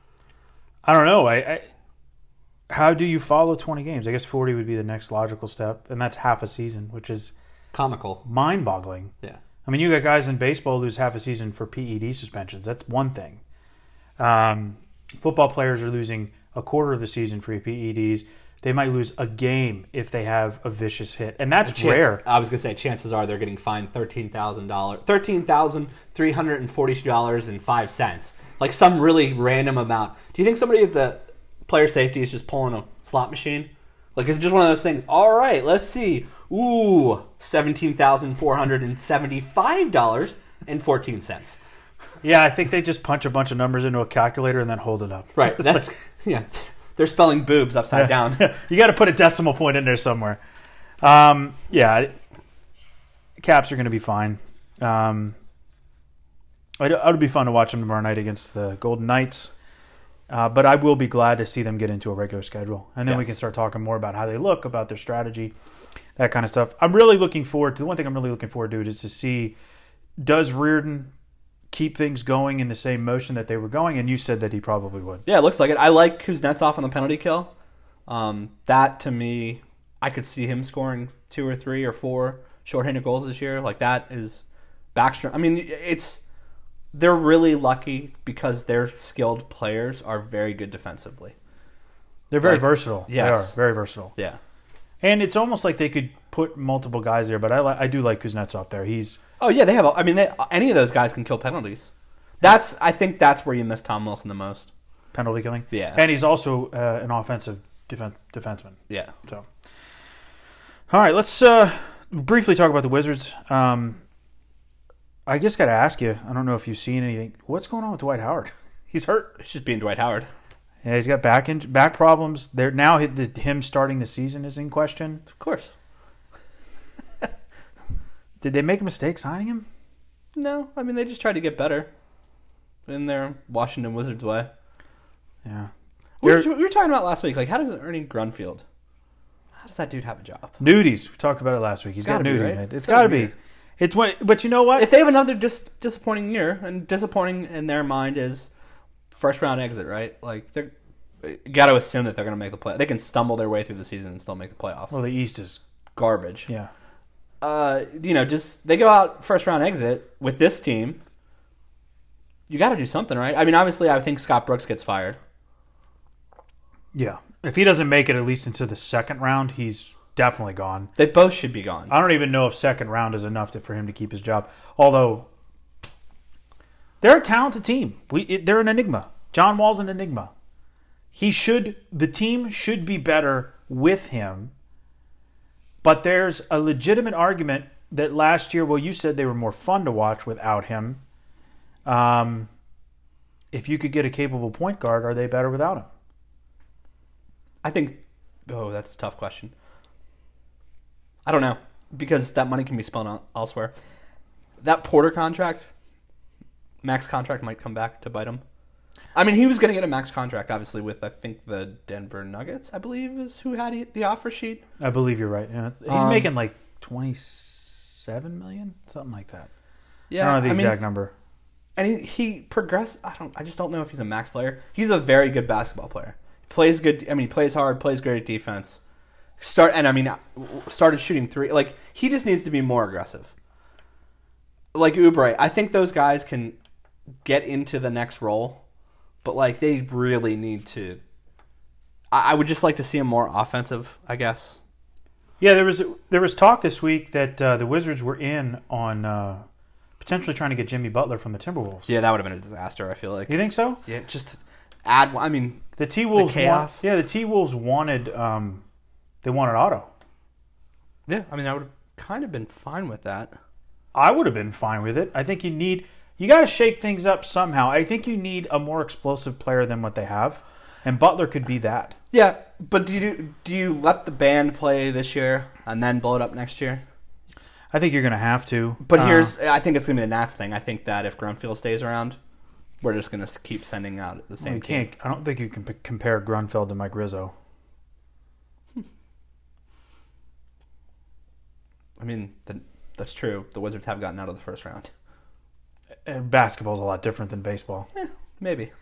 I don't know. I, I How do you follow twenty games? I guess forty would be the next logical step. And that's half a season, which is... Comical. Mind-boggling. Yeah. I mean, you got guys in baseball lose half a season for P E D suspensions. That's one thing. Um, football players are losing a quarter of the season for P E Ds. They might lose a game if they have a vicious hit, and that's Chance, rare. I was going to say, chances are they're getting fined thirteen thousand dollars, thirteen thousand three hundred forty-two dollars and five cents. Like some really random amount. Do you think somebody at the player safety is just pulling a slot machine? Like, it's just one of those things. All right, let's see. Ooh, seventeen thousand four hundred seventy-five dollars and fourteen cents. Yeah, I think they just punch a bunch of numbers into a calculator and then hold it up. Right. That's yeah. They're spelling boobs upside down. You got to put a decimal point in there somewhere. Um, yeah, Caps are going to be fine. Um, it would be fun to watch them tomorrow night against the Golden Knights. Uh, but I will be glad to see them get into a regular schedule. And then Yes. we can start talking more about how they look, about their strategy, that kind of stuff. I'm really looking forward to, the one thing I'm really looking forward to is to see, does Reardon keep things going in the same motion that they were going? And you said that he probably would. Yeah, it looks like it. I like Kuznetsov on the penalty kill. Um, that, to me, I could see him scoring two or three or four shorthanded goals this year. Like, that is Backstrom. I mean, it's... They're really lucky because their skilled players are very good defensively. They're very Like, versatile. yes. They are very versatile. Yeah. And it's almost like they could put multiple guys there, but I li- I do like Kuznetsov there. He's Oh, yeah, they have... I mean, they, any of those guys can kill penalties. That's... I think that's where you miss Tom Wilson the most. penalty killing. Yeah. And he's also uh, an offensive defen- defenseman. Yeah. So, all right, let's uh, briefly talk about the Wizards. Um, I just got to ask you, I don't know if you've seen anything. What's going on with Dwight Howard? He's hurt. It's just being Dwight Howard. Yeah, he's got back in, back problems. There now, hit the, him starting the season is in question. Of course. Did they make a mistake signing him? No, I mean, they just tried to get better in their Washington Wizards way. Yeah. We were, You're- we were talking about last week, like, how does Ernie Grunfield, how does that dude have a job? Nudies. We talked about it last week. He's It's got gotta be, nudie. right? man. It's It's got to gotta be. be. It's what, but you know what? If they have another dis- disappointing year, and disappointing in their mind is first round exit, right? Like they're you got to assume that they're going to make the play. They can stumble their way through the season and still make the playoffs. Well, the East is garbage. Yeah. Uh, you know, just they go out first round exit with this team. You got to do something, right? I mean, obviously, I think Scott Brooks gets fired. Yeah. If he doesn't make it at least into the second round, he's definitely gone. They both should be gone. I don't even know if second round is enough to, for him to keep his job. Although they're a talented team. We it, they're an enigma. John Wall's an enigma. He should the team should be better with him. But there's a legitimate argument that last year, well, you said they were more fun to watch without him. Um, if you could get a capable point guard, are they better without him? I think. Oh, that's a tough question. I don't know, because that money can be spent elsewhere. That Porter contract, max contract, might come back to bite him. I mean, he was going to get a max contract, obviously, with, I think, the Denver Nuggets, I believe, is who had the offer sheet. I believe you're right. Yeah. He's um, making like twenty-seven million dollars, something like that. Yeah, I don't know the I exact mean, number. And he, he progressed. I don't. I just don't know if he's a max player. He's a very good basketball player. Plays good. I mean, plays hard. Plays great defense. Start and I mean, started shooting three. Like he just needs to be more aggressive. Like Oubre, I think those guys can get into the next role, but like they really need to. I, I would just like to see him more offensive, I guess. Yeah, there was there was talk this week that uh, the Wizards were in on uh, potentially trying to get Jimmy Butler from the Timberwolves. Yeah, that would have been a disaster. I feel like. You think so? Yeah, just add. I mean, the T Wolves. The chaos. Want, yeah, the T Wolves wanted. Um, they wanted Otto. Yeah, I mean, I would have kind of been fine with that. I would have been fine with it. I think you need. You got to shake things up somehow. I think you need a more explosive player than what they have, and Butler could be that. Yeah, but do you do you let the band play this year and then blow it up next year? I think you're going to have to. But uh, here's, I think it's going to be the Nats thing. I think that if Grunfeld stays around, we're just going to keep sending out the same. Well, you team. can't. I don't think you can p- compare Grunfeld to Mike Rizzo. I mean, the, that's true. The Wizards have gotten out of the first round. Basketball's a lot different than baseball. Eh, maybe.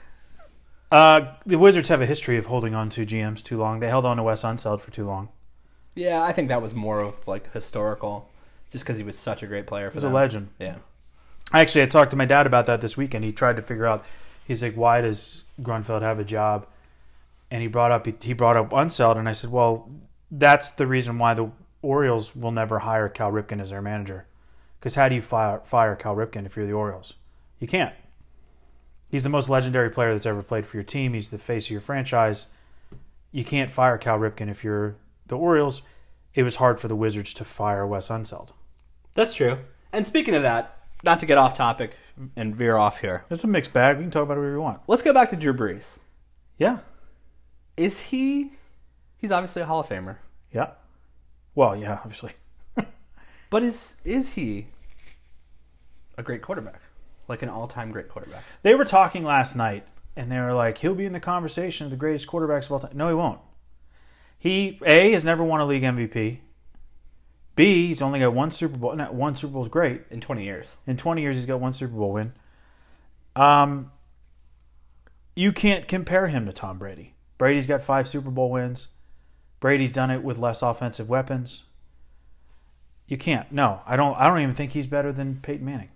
Uh, the Wizards have a history of holding on to G Ms too long. They held on to Wes Unseld for too long. Yeah, I think that was more of like historical, just because he was such a great player. For he was them. a legend. Yeah. Actually, I talked to my dad about that this weekend. He tried to figure out. He's like, "Why does Grunfeld have a job?" And he brought up he brought up Unseld, and I said, "Well, that's the reason why the Orioles will never hire Cal Ripken as their manager. Because how do you fire, fire Cal Ripken if you're the Orioles? You can't. He's the most legendary player that's ever played for your team. He's the face of your franchise. You can't fire Cal Ripken if you're the Orioles. It was hard for the Wizards to fire Wes Unseld. That's true. And speaking of that, not to get off topic and veer off here. It's a mixed bag. We can talk about it whatever you want. Let's go back to Drew Brees. Yeah. Is he... He's obviously a Hall of Famer. Yeah. Well, yeah, obviously. But is is he a great quarterback? Like an all-time great quarterback? They were talking last night, and they were like, he'll be in the conversation of the greatest quarterbacks of all time. No, he won't. He, A, has never won a league M V P. B, he's only got one Super Bowl. Not one Super Bowl is great. In twenty years. In twenty years, he's got one Super Bowl win. Um, you can't compare him to Tom Brady. Brady's got five Super Bowl wins. Brady's done it with less offensive weapons. You can't. No, I don't. I don't even think he's better than Peyton Manning.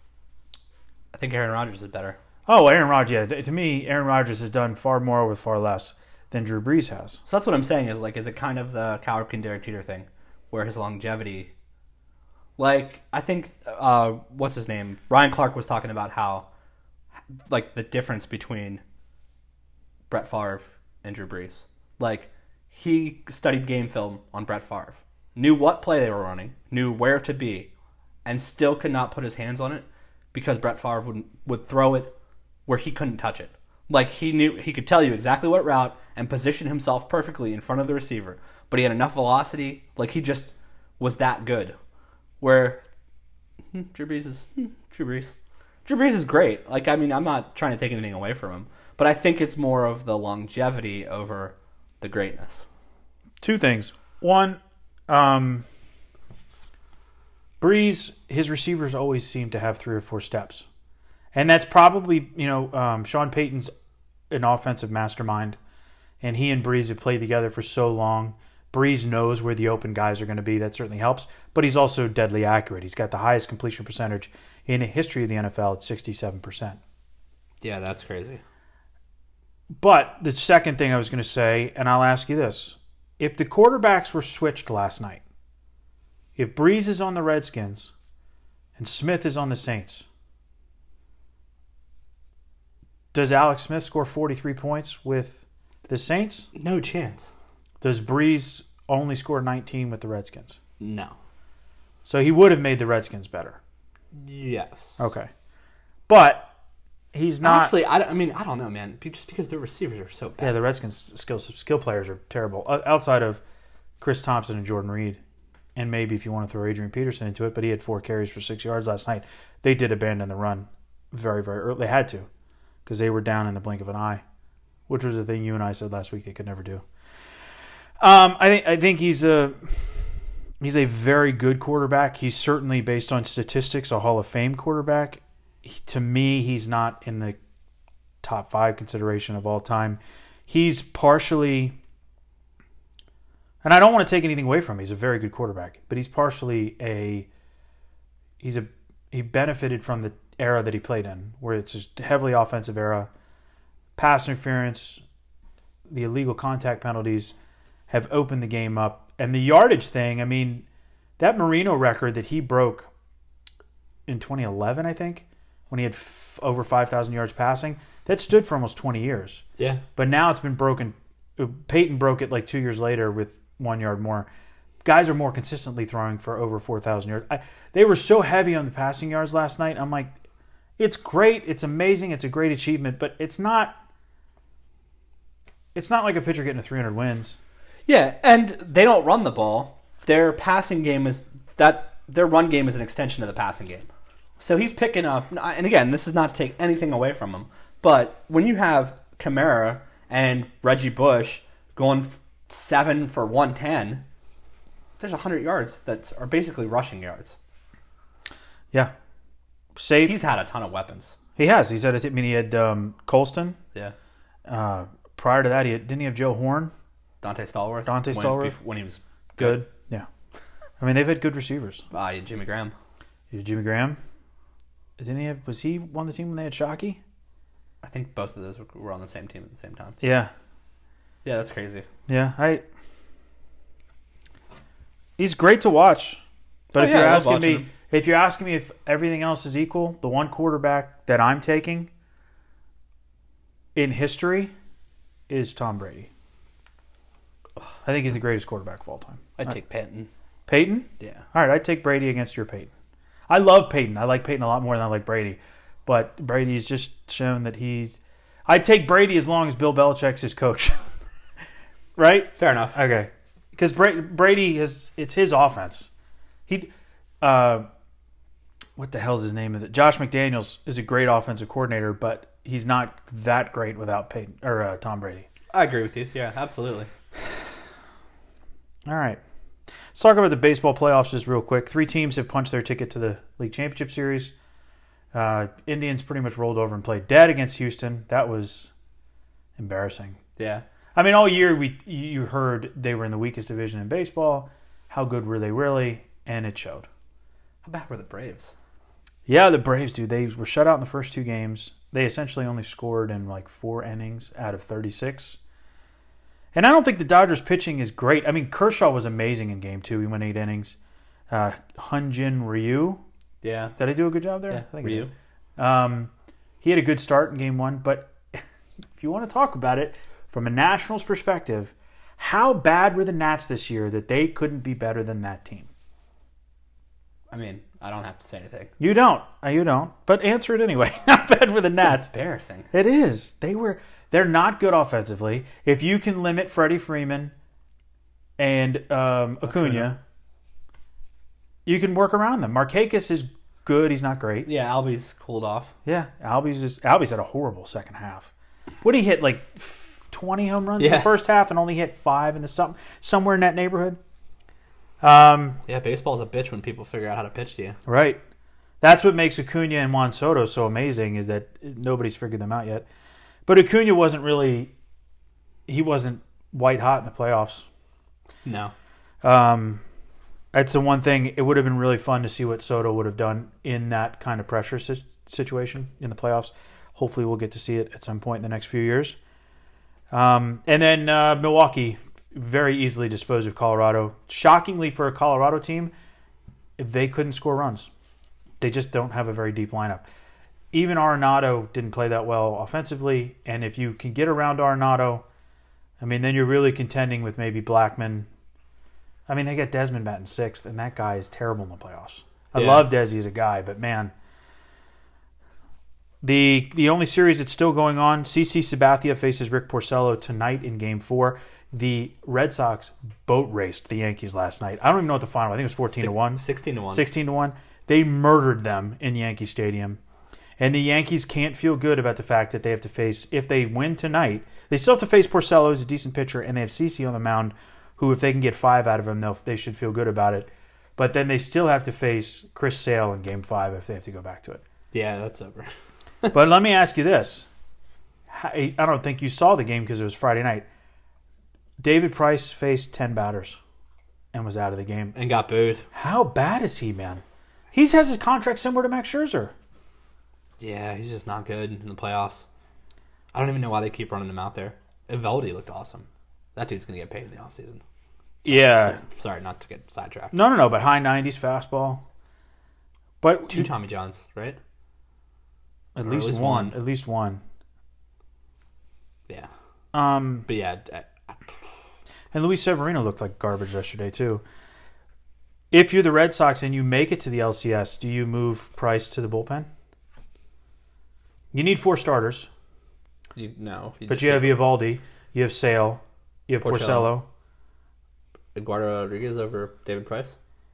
I think Aaron Rodgers is better. Oh, Aaron Rodgers. Yeah, to me, Aaron Rodgers has done far more with far less than Drew Brees has. So that's what I'm saying. Is like, is it kind of the Cal Ripken, Derek Jeter thing, where his longevity? Like, I think uh, what's his name? Ryan Clark was talking about how, like, the difference between Brett Favre and Drew Brees. Like, he studied game film on Brett Favre. Knew what play they were running, knew where to be, and still could not put his hands on it because Brett Favre would would throw it where he couldn't touch it. Like he knew he could tell you exactly what route and position himself perfectly in front of the receiver, but he had enough velocity. Like he just was that good. Where hmm, Drew Brees is hmm, Drew Brees. Drew Brees is great. Like I mean, I'm not trying to take anything away from him, but I think it's more of the longevity over the greatness. Two things. One. Um, Breeze, his receivers always seem to have three or four steps. And that's probably, you know, um, Sean Payton's an offensive mastermind, and he and Breeze have played together for so long. Breeze knows where the open guys are going to be. That certainly helps. But he's also deadly accurate. He's got the highest completion percentage in the history of the N F L at sixty-seven percent. Yeah, that's crazy. But the second thing I was going to say, and I'll ask you this. If the quarterbacks were switched last night, if Breeze is on the Redskins and Smith is on the Saints, does Alex Smith score forty-three points with the Saints? No chance. Does Breeze only score nineteen with the Redskins? No. So he would have made the Redskins better. Yes. Okay. But he's not. Actually, I, don't- I mean, I don't know, man. Be- Just because their receivers are so bad. Yeah, the Redskins' skill skill players are terrible. O- Outside of Chris Thompson and Jordan Reed, and maybe if you want to throw Adrian Peterson into it, but he had four carries for six yards last night. They did abandon the run very, very early. They had to because they were down in the blink of an eye, which was the thing you and I said last week they could never do. Um, I think I think he's a he's a very good quarterback. He's certainly, based on statistics, a Hall of Fame quarterback. He, to me, he's not in the top five consideration of all time. He's partially, and I don't want to take anything away from him. He's a very good quarterback, but he's partially a he's a he benefited from the era that he played in, where it's a heavily offensive era, pass interference, the illegal contact penalties have opened the game up. And the yardage thing, I mean, that Marino record that he broke in twenty eleven, I think, when he had f- over five thousand yards passing, that stood for almost twenty years. Yeah. But now it's been broken. Peyton broke it like two years later with one yard more. Guys are more consistently throwing for over four thousand yards. I, they were so heavy on the passing yards last night. I'm like, it's great. It's amazing. It's a great achievement. But it's not, it's not like a pitcher getting to three hundred wins. Yeah, and they don't run the ball. Their passing game is that their run game is an extension of the passing game. So he's picking up, and again, this is not to take anything away from him, but when you have Kamara and Reggie Bush going seven for one ten, there's one hundred yards that are basically rushing yards. Yeah. Safe. He's had a ton of weapons. He has. He's had a, I mean, he had um, Colston. Yeah. Uh, prior to that, he had, didn't he have Joe Horn? Dante Stallworth. Dante when, Stallworth. bef- when he was Good. Yeah. I mean, they've had good receivers. uh, Jimmy Graham. Jimmy Graham. Didn't he have, was he on the team when they had Shockey? I think both of those were- were on the same team at the same time. Yeah. Yeah, that's crazy. Yeah. I. He's great to watch. But Oh, if yeah, you're I love asking watching me, him. if you're asking me if everything else is equal, the one quarterback that I'm taking in history is Tom Brady. I think he's the greatest quarterback of all time. I'd take Peyton. Peyton? Yeah. All right, I'd take Brady against your Peyton. I love Peyton. I like Peyton a lot more than I like Brady. But Brady's just shown that he's... I'd take Brady as long as Bill Belichick's his coach. Right? Fair enough. Okay. Because Brady is... It's his offense. He... Uh, what the hell is his name? Is it? Josh McDaniels is a great offensive coordinator, but he's not that great without Peyton or uh, Tom Brady. I agree with you. Yeah, absolutely. All right. Let's talk about the baseball playoffs just real quick. Three teams have punched their ticket to the League Championship Series. Uh, Indians pretty much rolled over and played dead against Houston. That was embarrassing. Yeah. I mean, all year we you heard they were in the weakest division in baseball. How good were they really? And it showed. How bad were the Braves? Yeah, the Braves, dude. They were shut out in the first two games. They essentially only scored in like four innings out of thirty-six. And I don't think the Dodgers' pitching is great. I mean, Kershaw was amazing in game two. He went eight innings. Uh, Hyun-Jin Ryu. Yeah. Did I do a good job there? Yeah. I think I Ryu. did. Um, he had a good start in game one. But if you want to talk about it from a Nationals perspective, how bad were the Nats this year that they couldn't be better than that team? I mean, I don't have to say anything. You don't. Uh, You don't. But answer it anyway. How bad were the Nats? It's embarrassing. It is. They were. They're not good offensively. If you can limit Freddie Freeman and um, Acuna, Acuna. you can work around them. Markakis is good. He's not great. Yeah, Albie's cooled off. Yeah, Albie's just Albie's had a horrible second half. What did he hit, like twenty home runs in Yeah. the first half and only hit five in the some somewhere in that neighborhood? Um, Yeah, baseball's a bitch when people figure out how to pitch to you. right. That's what makes Acuna and Juan Soto so amazing is that nobody's figured them out yet. But Acuna wasn't really he wasn't white hot in the playoffs. No. Um, that's the one thing. It would have been really fun to see what Soto would have done in that kind of pressure si- situation in the playoffs. Hopefully, we'll get to see it at some point in the next few years. Um, and then uh, Milwaukee very easily disposed of Colorado. Shockingly for a Colorado team, they couldn't score runs. They just don't have a very deep lineup. Even Arenado didn't play that well offensively, and if you can get around Arenado, I mean, then you're really contending with maybe Blackman. I mean, they get Desmond batting sixth, and that guy is terrible in the playoffs. I Yeah. love Desi as a guy, but man, the the only series that's still going on, C C Sabathia faces Rick Porcello tonight in Game Four. The Red Sox boat raced the Yankees last night. I don't even know what the final. I think it was fourteen to one, sixteen to one, sixteen to one. They murdered them in Yankee Stadium. And the Yankees can't feel good about the fact that they have to face, if they win tonight, they still have to face Porcello, who's a decent pitcher, and they have CeCe on the mound, who, if they can get five out of him, they'll, they should feel good about it. But then they still have to face Chris Sale in Game five if they have to go back to it. Yeah, that's over. But let me ask you this. I don't think you saw the game because it was Friday night. David Price faced ten batters and was out of the game. And got booed. How bad is he, man? He has his contract similar to Max Scherzer. Yeah, he's just not good in the playoffs. I don't even know why they keep running him out there. Evaldi looked awesome. That dude's going to get paid in the offseason. Yeah. Sorry, not to get sidetracked. No, no, no, but high nineties fastball. But Two Tommy Johns, right? At Or least, one. At least one. Yeah. Um, But yeah, I- and Luis Severino looked like garbage yesterday, too. If you're the Red Sox and you make it to the L C S, do you move Price to the bullpen? You need four starters. you no. You But just you have keep Eovaldi, you have Sale, you have Porcello. Porcello. Eduardo Rodriguez over David Price.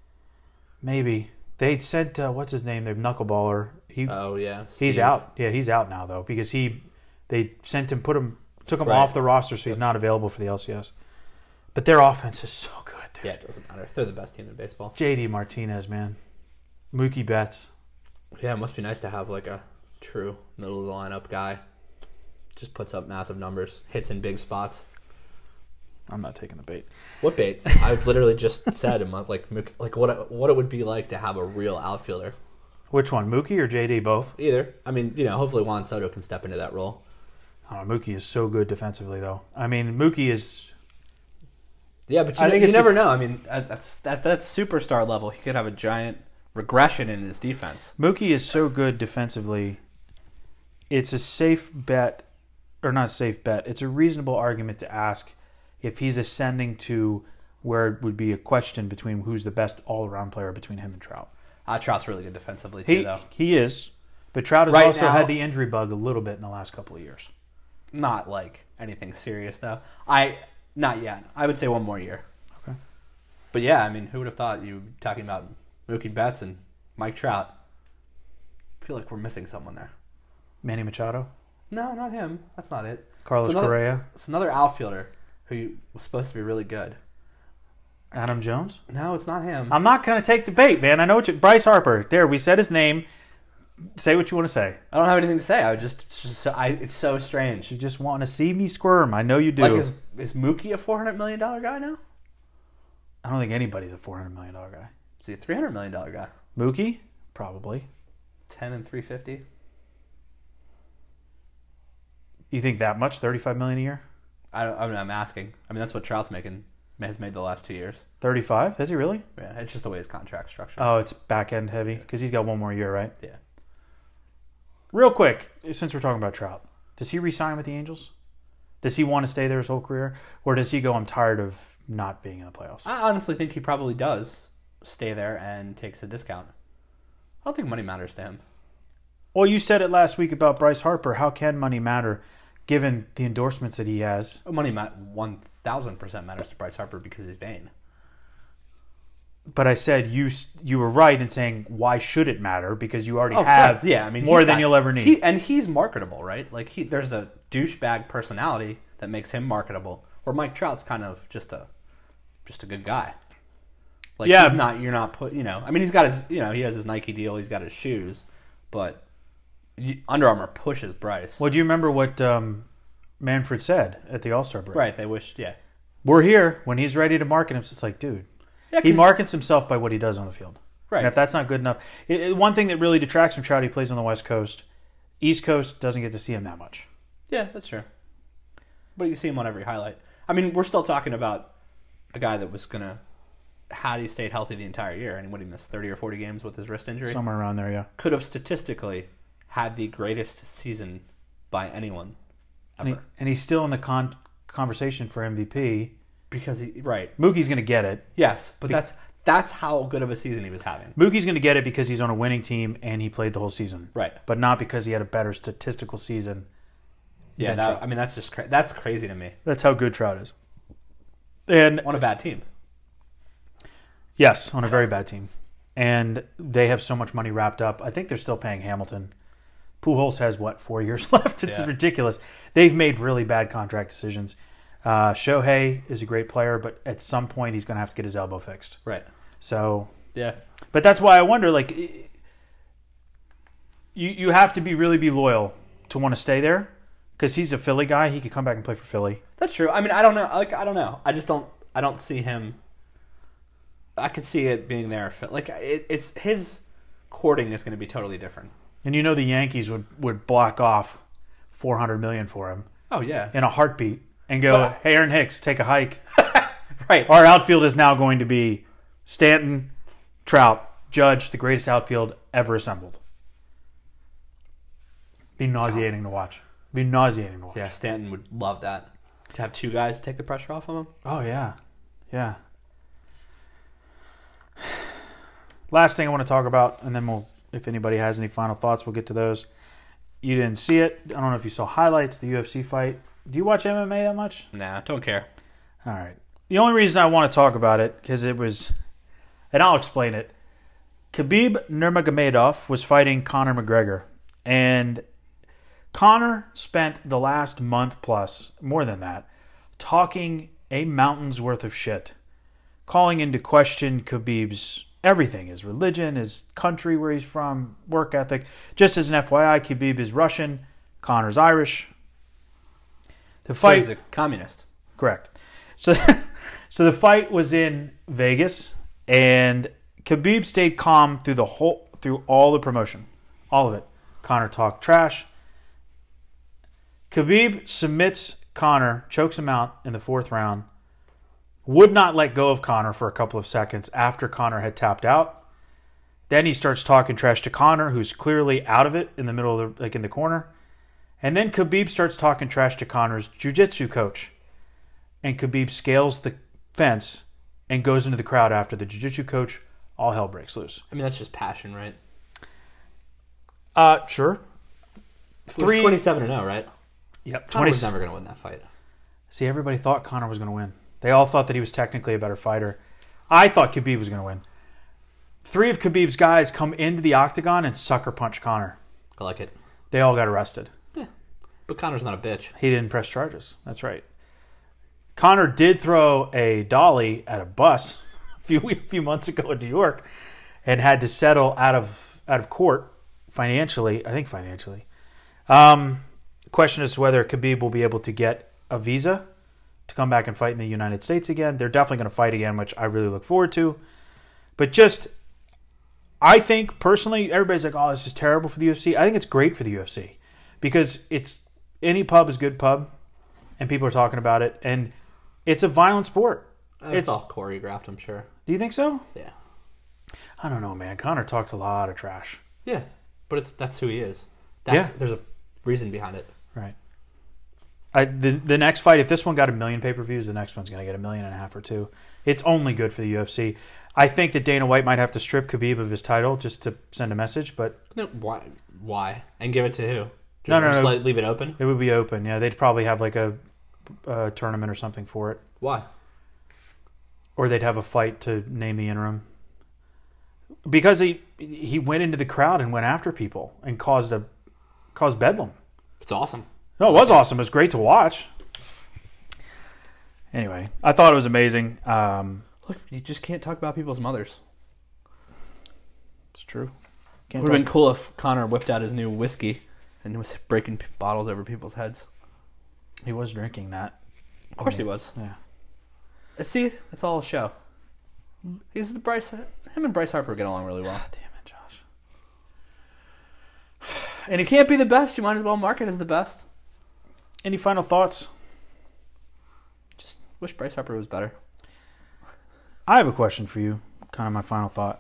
Maybe. They sent, uh, what's his name, their knuckleballer. He, Oh yeah, he's Steve. out. Yeah, he's out now, though, because he they sent him, put him, took him Right. off the roster, so he's not available for the L C S. But their offense is so good, dude. Yeah, it doesn't matter. They're the best team in baseball. J D Martinez, man. Mookie Betts. Yeah, it must be nice to have like a true middle of the lineup guy. Just puts up massive numbers, hits in big spots. I'm not taking the bait. What bait? I literally just said a month like Mook- like what it- what it would be like to have a real outfielder. Which one, Mookie or J D? Both? Either. I mean, you know, hopefully Juan Soto can step into that role. Oh, Mookie is so good defensively, though. I mean, Mookie is... Yeah, but you, I know, think you it's never a- know. I mean, at that's that that's superstar level. He could have a giant regression in his defense. Mookie is so good defensively. It's a safe bet, or not a safe bet. It's a reasonable argument to ask if he's ascending to where it would be a question between who's the best all-around player between him and Trout. Uh, Trout's really good defensively too, He though. he is, but Trout has Right also now- had the injury bug a little bit in the last couple of years. Not like anything serious though. I not yet. I would say one more year. Okay. But yeah, I mean, who would have thought you were talking about Mookie Betts and Mike Trout? I feel like we're missing someone there. Manny Machado, No, not him. That's not it. Carlos It's another- Correa, It's another outfielder who was supposed to be really good. Adam Jones. No, it's not him. I'm not going to take the bait, man. I know what you... Bryce Harper. There, we said his name. Say what you want to say. I don't have anything to say. I would just, it's just so, I, it's so strange. You just want to see me squirm. I know you do. Like, is, is Mookie a four hundred million dollar guy now? I don't think anybody's a four hundred million dollars guy. Is he a three hundred million dollar guy? Mookie? Probably. ten and three fifty. You think that much? thirty-five million dollars a year? I don't, I mean, I'm asking. I mean, that's what Trout's making, has made the last two years. thirty-five? Has he really? Yeah, it's just the way his contract's structured. Oh, it's back end heavy because he's got one more year, right? Yeah. Real quick, since we're talking about Trout, does he re-sign with the Angels? Does he want to stay there his whole career? Or does he go, I'm tired of not being in the playoffs? I honestly think he probably does stay there and takes a discount. I don't think money matters to him. Well, you said it last week about Bryce Harper. How can money matter given the endorsements that he has? Money ma- one thousand percent matters to Bryce Harper because he's vain. But I said you you were right in saying why should it matter because you already Oh, have yeah, I mean, more he's than got- you'll ever need. He, and he's marketable, right? Like he, there's a douchebag personality that makes him marketable. Where Mike Trout's kind of just a, just a good guy. Like Yeah. he's not. You're not put. You know. I mean, he's got his. You know, he has his Nike deal. He's got his shoes, but you, Under Armour pushes Bryce. Well, do you remember what um, Manfred said at the All Star break? Right. They wished. Yeah. We're here when he's ready to market him. It's like, dude, Yeah, he 'cause- markets himself by what he does on the field. Right. And if that's not good enough, it, it- one thing that really detracts from Trout, he plays on the West Coast. East Coast doesn't get to see him that much. Yeah, that's true. But you see him on every highlight. I mean, we're still talking about a guy that was gonna. Had he stayed healthy the entire year, and would he miss thirty or forty games with his wrist injury? Somewhere around there, yeah. Could have statistically had the greatest season by anyone ever. And, he, and he's still in the con- conversation for M V P. Because he right. Mookie's going to get it. Yes, but that's that's how good of a season he was having. Mookie's going to get it because he's on a winning team and he played the whole season. Right. But not because he had a better statistical season. Yeah, than that, Trout. I mean that's just cra- that's crazy to me. That's how good Trout is. And On a bad team. yes, on a very bad team. And they have so much money wrapped up. I think they're still paying Hamilton. Pujols has, what, four years left? It's Yeah. ridiculous. They've made really bad contract decisions. Uh, Shohei is a great player, but at some point he's going to have to get his elbow fixed. Right. So, Yeah. but that's why I wonder, like, you you have to be really be loyal to want to stay there because he's a Philly guy. He could come back and play for Philly. That's true. I mean, I don't know. Like, I don't know. I just don't. I don't see him. I could see it being there. if- Like, it, it's his courting is going to be totally different. And you know the Yankees would, would block off four hundred million dollars for him Oh yeah. in a heartbeat and go, But- hey, Aaron Hicks, take a hike. Right. Our outfield is now going to be Stanton, Trout, Judge, the greatest outfield ever assembled. Be nauseating to watch. Be nauseating to watch. Yeah, Stanton would love that. To have two guys take the pressure off of him. Oh, yeah. Yeah. Last thing I want to talk about, and then we'll, if anybody has any final thoughts, we'll get to those. You didn't see it. I don't know if you saw highlights, the U F C fight. Do you watch M M A that much? Nah, don't care. All right. The only reason I want to talk about it, because it was, and I'll explain it. Khabib Nurmagomedov was fighting Conor McGregor, and Conor spent the last month plus, more than that, talking a mountain's worth of shit, calling into question Khabib's everything, his religion, his country where he's from, work ethic. Just as an F Y I, Khabib is Russian, Conor's Irish. The So fight, he's a communist. correct. So, so the fight was in Vegas, and Khabib stayed calm through the whole, through all the promotion, all of it. Conor talked trash. Khabib submits Conor, chokes him out in the fourth round. Would not let go of Conor for a couple of seconds after Conor had tapped out. Then he starts talking trash to Conor, who's clearly out of it in the middle of the, like in the corner. And then Khabib starts talking trash to Conor's jiu-jitsu coach. And Khabib scales the fence and goes into the crowd after the jiu-jitsu coach. All hell breaks loose. I mean, that's just passion, right? Uh, sure. Three twenty-seven and zero, right? Yep. Conor twenty. was never going to win that fight. See, everybody thought Conor was going to win. They all thought that he was technically a better fighter. I thought Khabib was going to win. Three of Khabib's guys come into the octagon and sucker punch Conor. I like it. They all got arrested. Yeah, but Conor's not a bitch. He didn't press charges. That's right. Conor did throw a dolly at a bus a few a few months ago in New York, and had to settle out of out of court financially. I think financially. Um, the question is whether Khabib will be able to get a visa to come back and fight in the United States again. They're definitely going to fight again, which I really look forward to. But just, I think personally, everybody's like, "Oh, this is terrible for the U F C." I think it's great for the U F C because it's any pub is good pub, and people are talking about it, and it's a violent sport. It's, It's- all choreographed, I'm sure. Do you think so? Yeah. I don't know, man. Conor talked a lot of trash. Yeah, but it's that's who he is. That's, Yeah. There's a reason behind it. Right. I, the the next fight, if this one got a million pay per views, the next one's going to get a million and a half or two. It's only good for the U F C. I think that Dana White might have to strip Khabib of his title just to send a message, but No, why? Why? And give it to who? Just, No, no, just no. Let, leave it open. it would be open. Yeah, they'd probably have like a, a tournament or something for it, Why? or they'd have a fight to name the interim. Because he he went into the crowd and went after people and caused a caused bedlam. It's awesome. No, it was awesome. It was great to watch. Anyway, I thought it was amazing. Um, Look, you just can't talk about people's mothers. It's true. It Can't would have talk- been cool if Connor whipped out his new whiskey and was breaking p- bottles over people's heads. He was drinking that. Of course he was. Yeah. Uh, See, it's all a show. He's the Bryce. Him and Bryce Harper get along really well. Damn it, Josh. And he can't be the best. You might as well mark it as the best. Any final thoughts? Just wish Bryce Harper was better. I have a question for you. Kind of my final thought.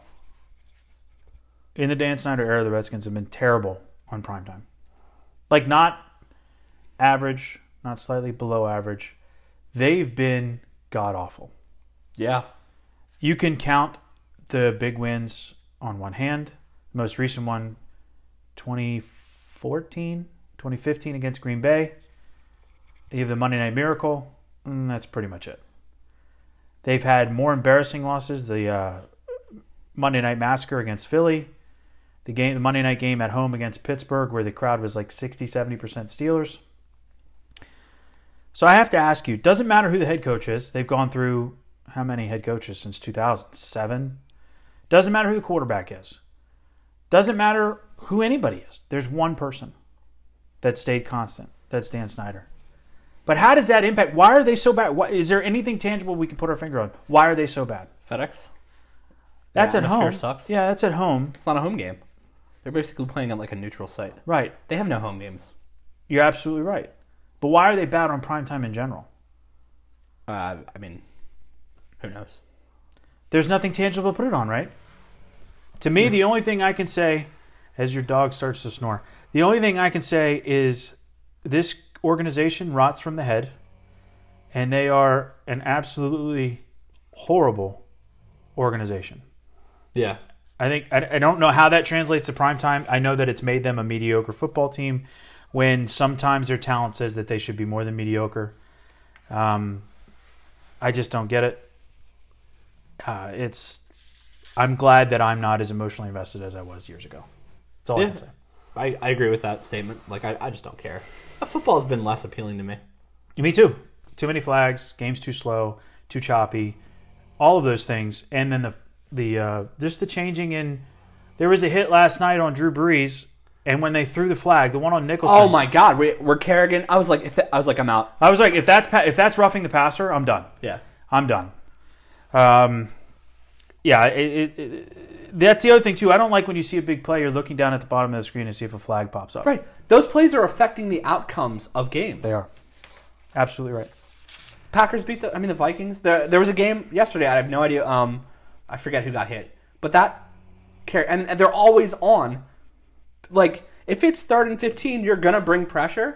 In the Dan Snyder era, the Redskins have been terrible on primetime. Like, not average, not slightly below average. They've been god-awful. Yeah. You can count the big wins on one hand. Most recent one, twenty fourteen, twenty fifteen against Green Bay. You have the Monday Night Miracle, and that's pretty much it. They've had more embarrassing losses. The uh, Monday Night Massacre against Philly. The game, the Monday night game at home against Pittsburgh, where the crowd was like sixty, seventy percent Steelers. So I have to ask you, doesn't matter who the head coach is. They've gone through how many head coaches since two thousand seven? Doesn't matter who the quarterback is. Doesn't matter who anybody is. There's one person that stayed constant. That's Dan Snyder. But how does that impact? Why are they so bad? Why, is there anything tangible we can put our finger on? Why are they so bad? FedEx. That's The at atmosphere home. sucks. Yeah, that's at home. It's not a home game. They're basically playing on like a neutral site. Right. They have no home games. You're absolutely right. But why are they bad on primetime in general? Uh, I mean, who knows? There's nothing tangible to put it on, right? To me, the only thing I can say, as your dog starts to snore, the only thing I can say is this organization rots from the head, and they are an absolutely horrible organization. Yeah. I think I, I don't know how that translates to primetime. I know that it's made them a mediocre football team when sometimes their talent says that they should be more than mediocre. Um, I just don't get it. Uh, it's. I'm glad that I'm not as emotionally invested as I was years ago. That's all I Yeah. can say. I, I agree with that statement. Like, I, I just don't care. Football has been less appealing to me. Me too. Too many flags, games too slow, too choppy, all of those things, and then the the uh, just the changing in. There was a hit last night on Drew Brees, and when they threw the flag, the one on Nicholson. Oh my God, we, we're Kerrigan. I was like, if I was like, I'm out. I was like, if that's pa- if that's roughing the passer, I'm done. Yeah. I'm done. Um, yeah, it, it, it, that's the other thing too. I don't like when you see a big play, you're looking down at the bottom of the screen to see if a flag pops up. Right. Those plays are affecting the outcomes of games. They are. Absolutely right. Packers beat the. I mean, the Vikings. There, there was a game yesterday. I have no idea. Um, I forget who got hit, but that. And, and they're always on. Like, if it's third and fifteen, you're gonna bring pressure.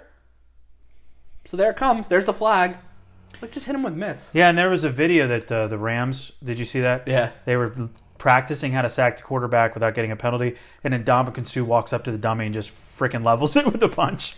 So there it comes. There's the flag. Like, just hit him with mitts. Yeah, and there was a video that uh, the Rams. Did you see that? Yeah. They were practicing how to sack the quarterback without getting a penalty, and then Dominican Sue walks up to the dummy and just freaking levels it with a punch.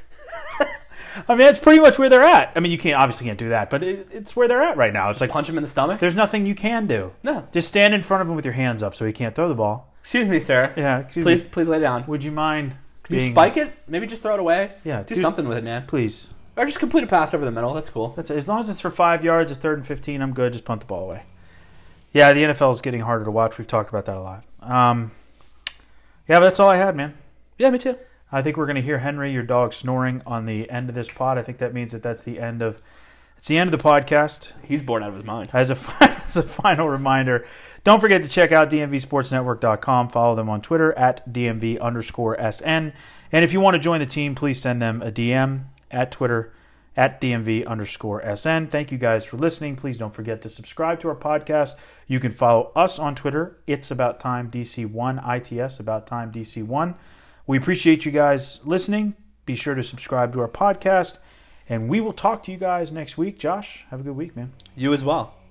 I mean, that's pretty much where they're at. I mean, you can't obviously can't do that, but it, it's where they're at right now. It's like Punch him in the stomach. there's nothing you can do. No. Just stand in front of him with your hands up so he can't throw the ball. Excuse me, sir. Yeah, excuse Please, me. please lay down. Would you mind Can you being spike it? Maybe just throw it away. Yeah, Do dude, something with it, man. please? Or just complete a pass over the middle. That's cool. That's it. As long as it's for five yards, it's third and fifteen. I'm good. Just punt the ball away. Yeah, the N F L is getting harder to watch. We've talked about that a lot. Um, yeah, but that's all I had, man. Yeah, me too. I think we're going to hear Henry, your dog, snoring on the end of this pod. I think that means that that's the end of it's the end of the podcast. He's bored out of his mind. As a as a final reminder, don't forget to check out D M V sports network dot com. Follow them on Twitter at D M V underscore S N. And if you want to join the team, please send them a D M at Twitter at D M V underscore S N. Thank you guys for listening. Please don't forget to subscribe to our podcast. You can follow us on Twitter. It's About Time D C one, I T S, About Time D C one. We appreciate you guys listening. Be sure to subscribe to our podcast. And we will talk to you guys next week. Josh, have a good week, man. You as well.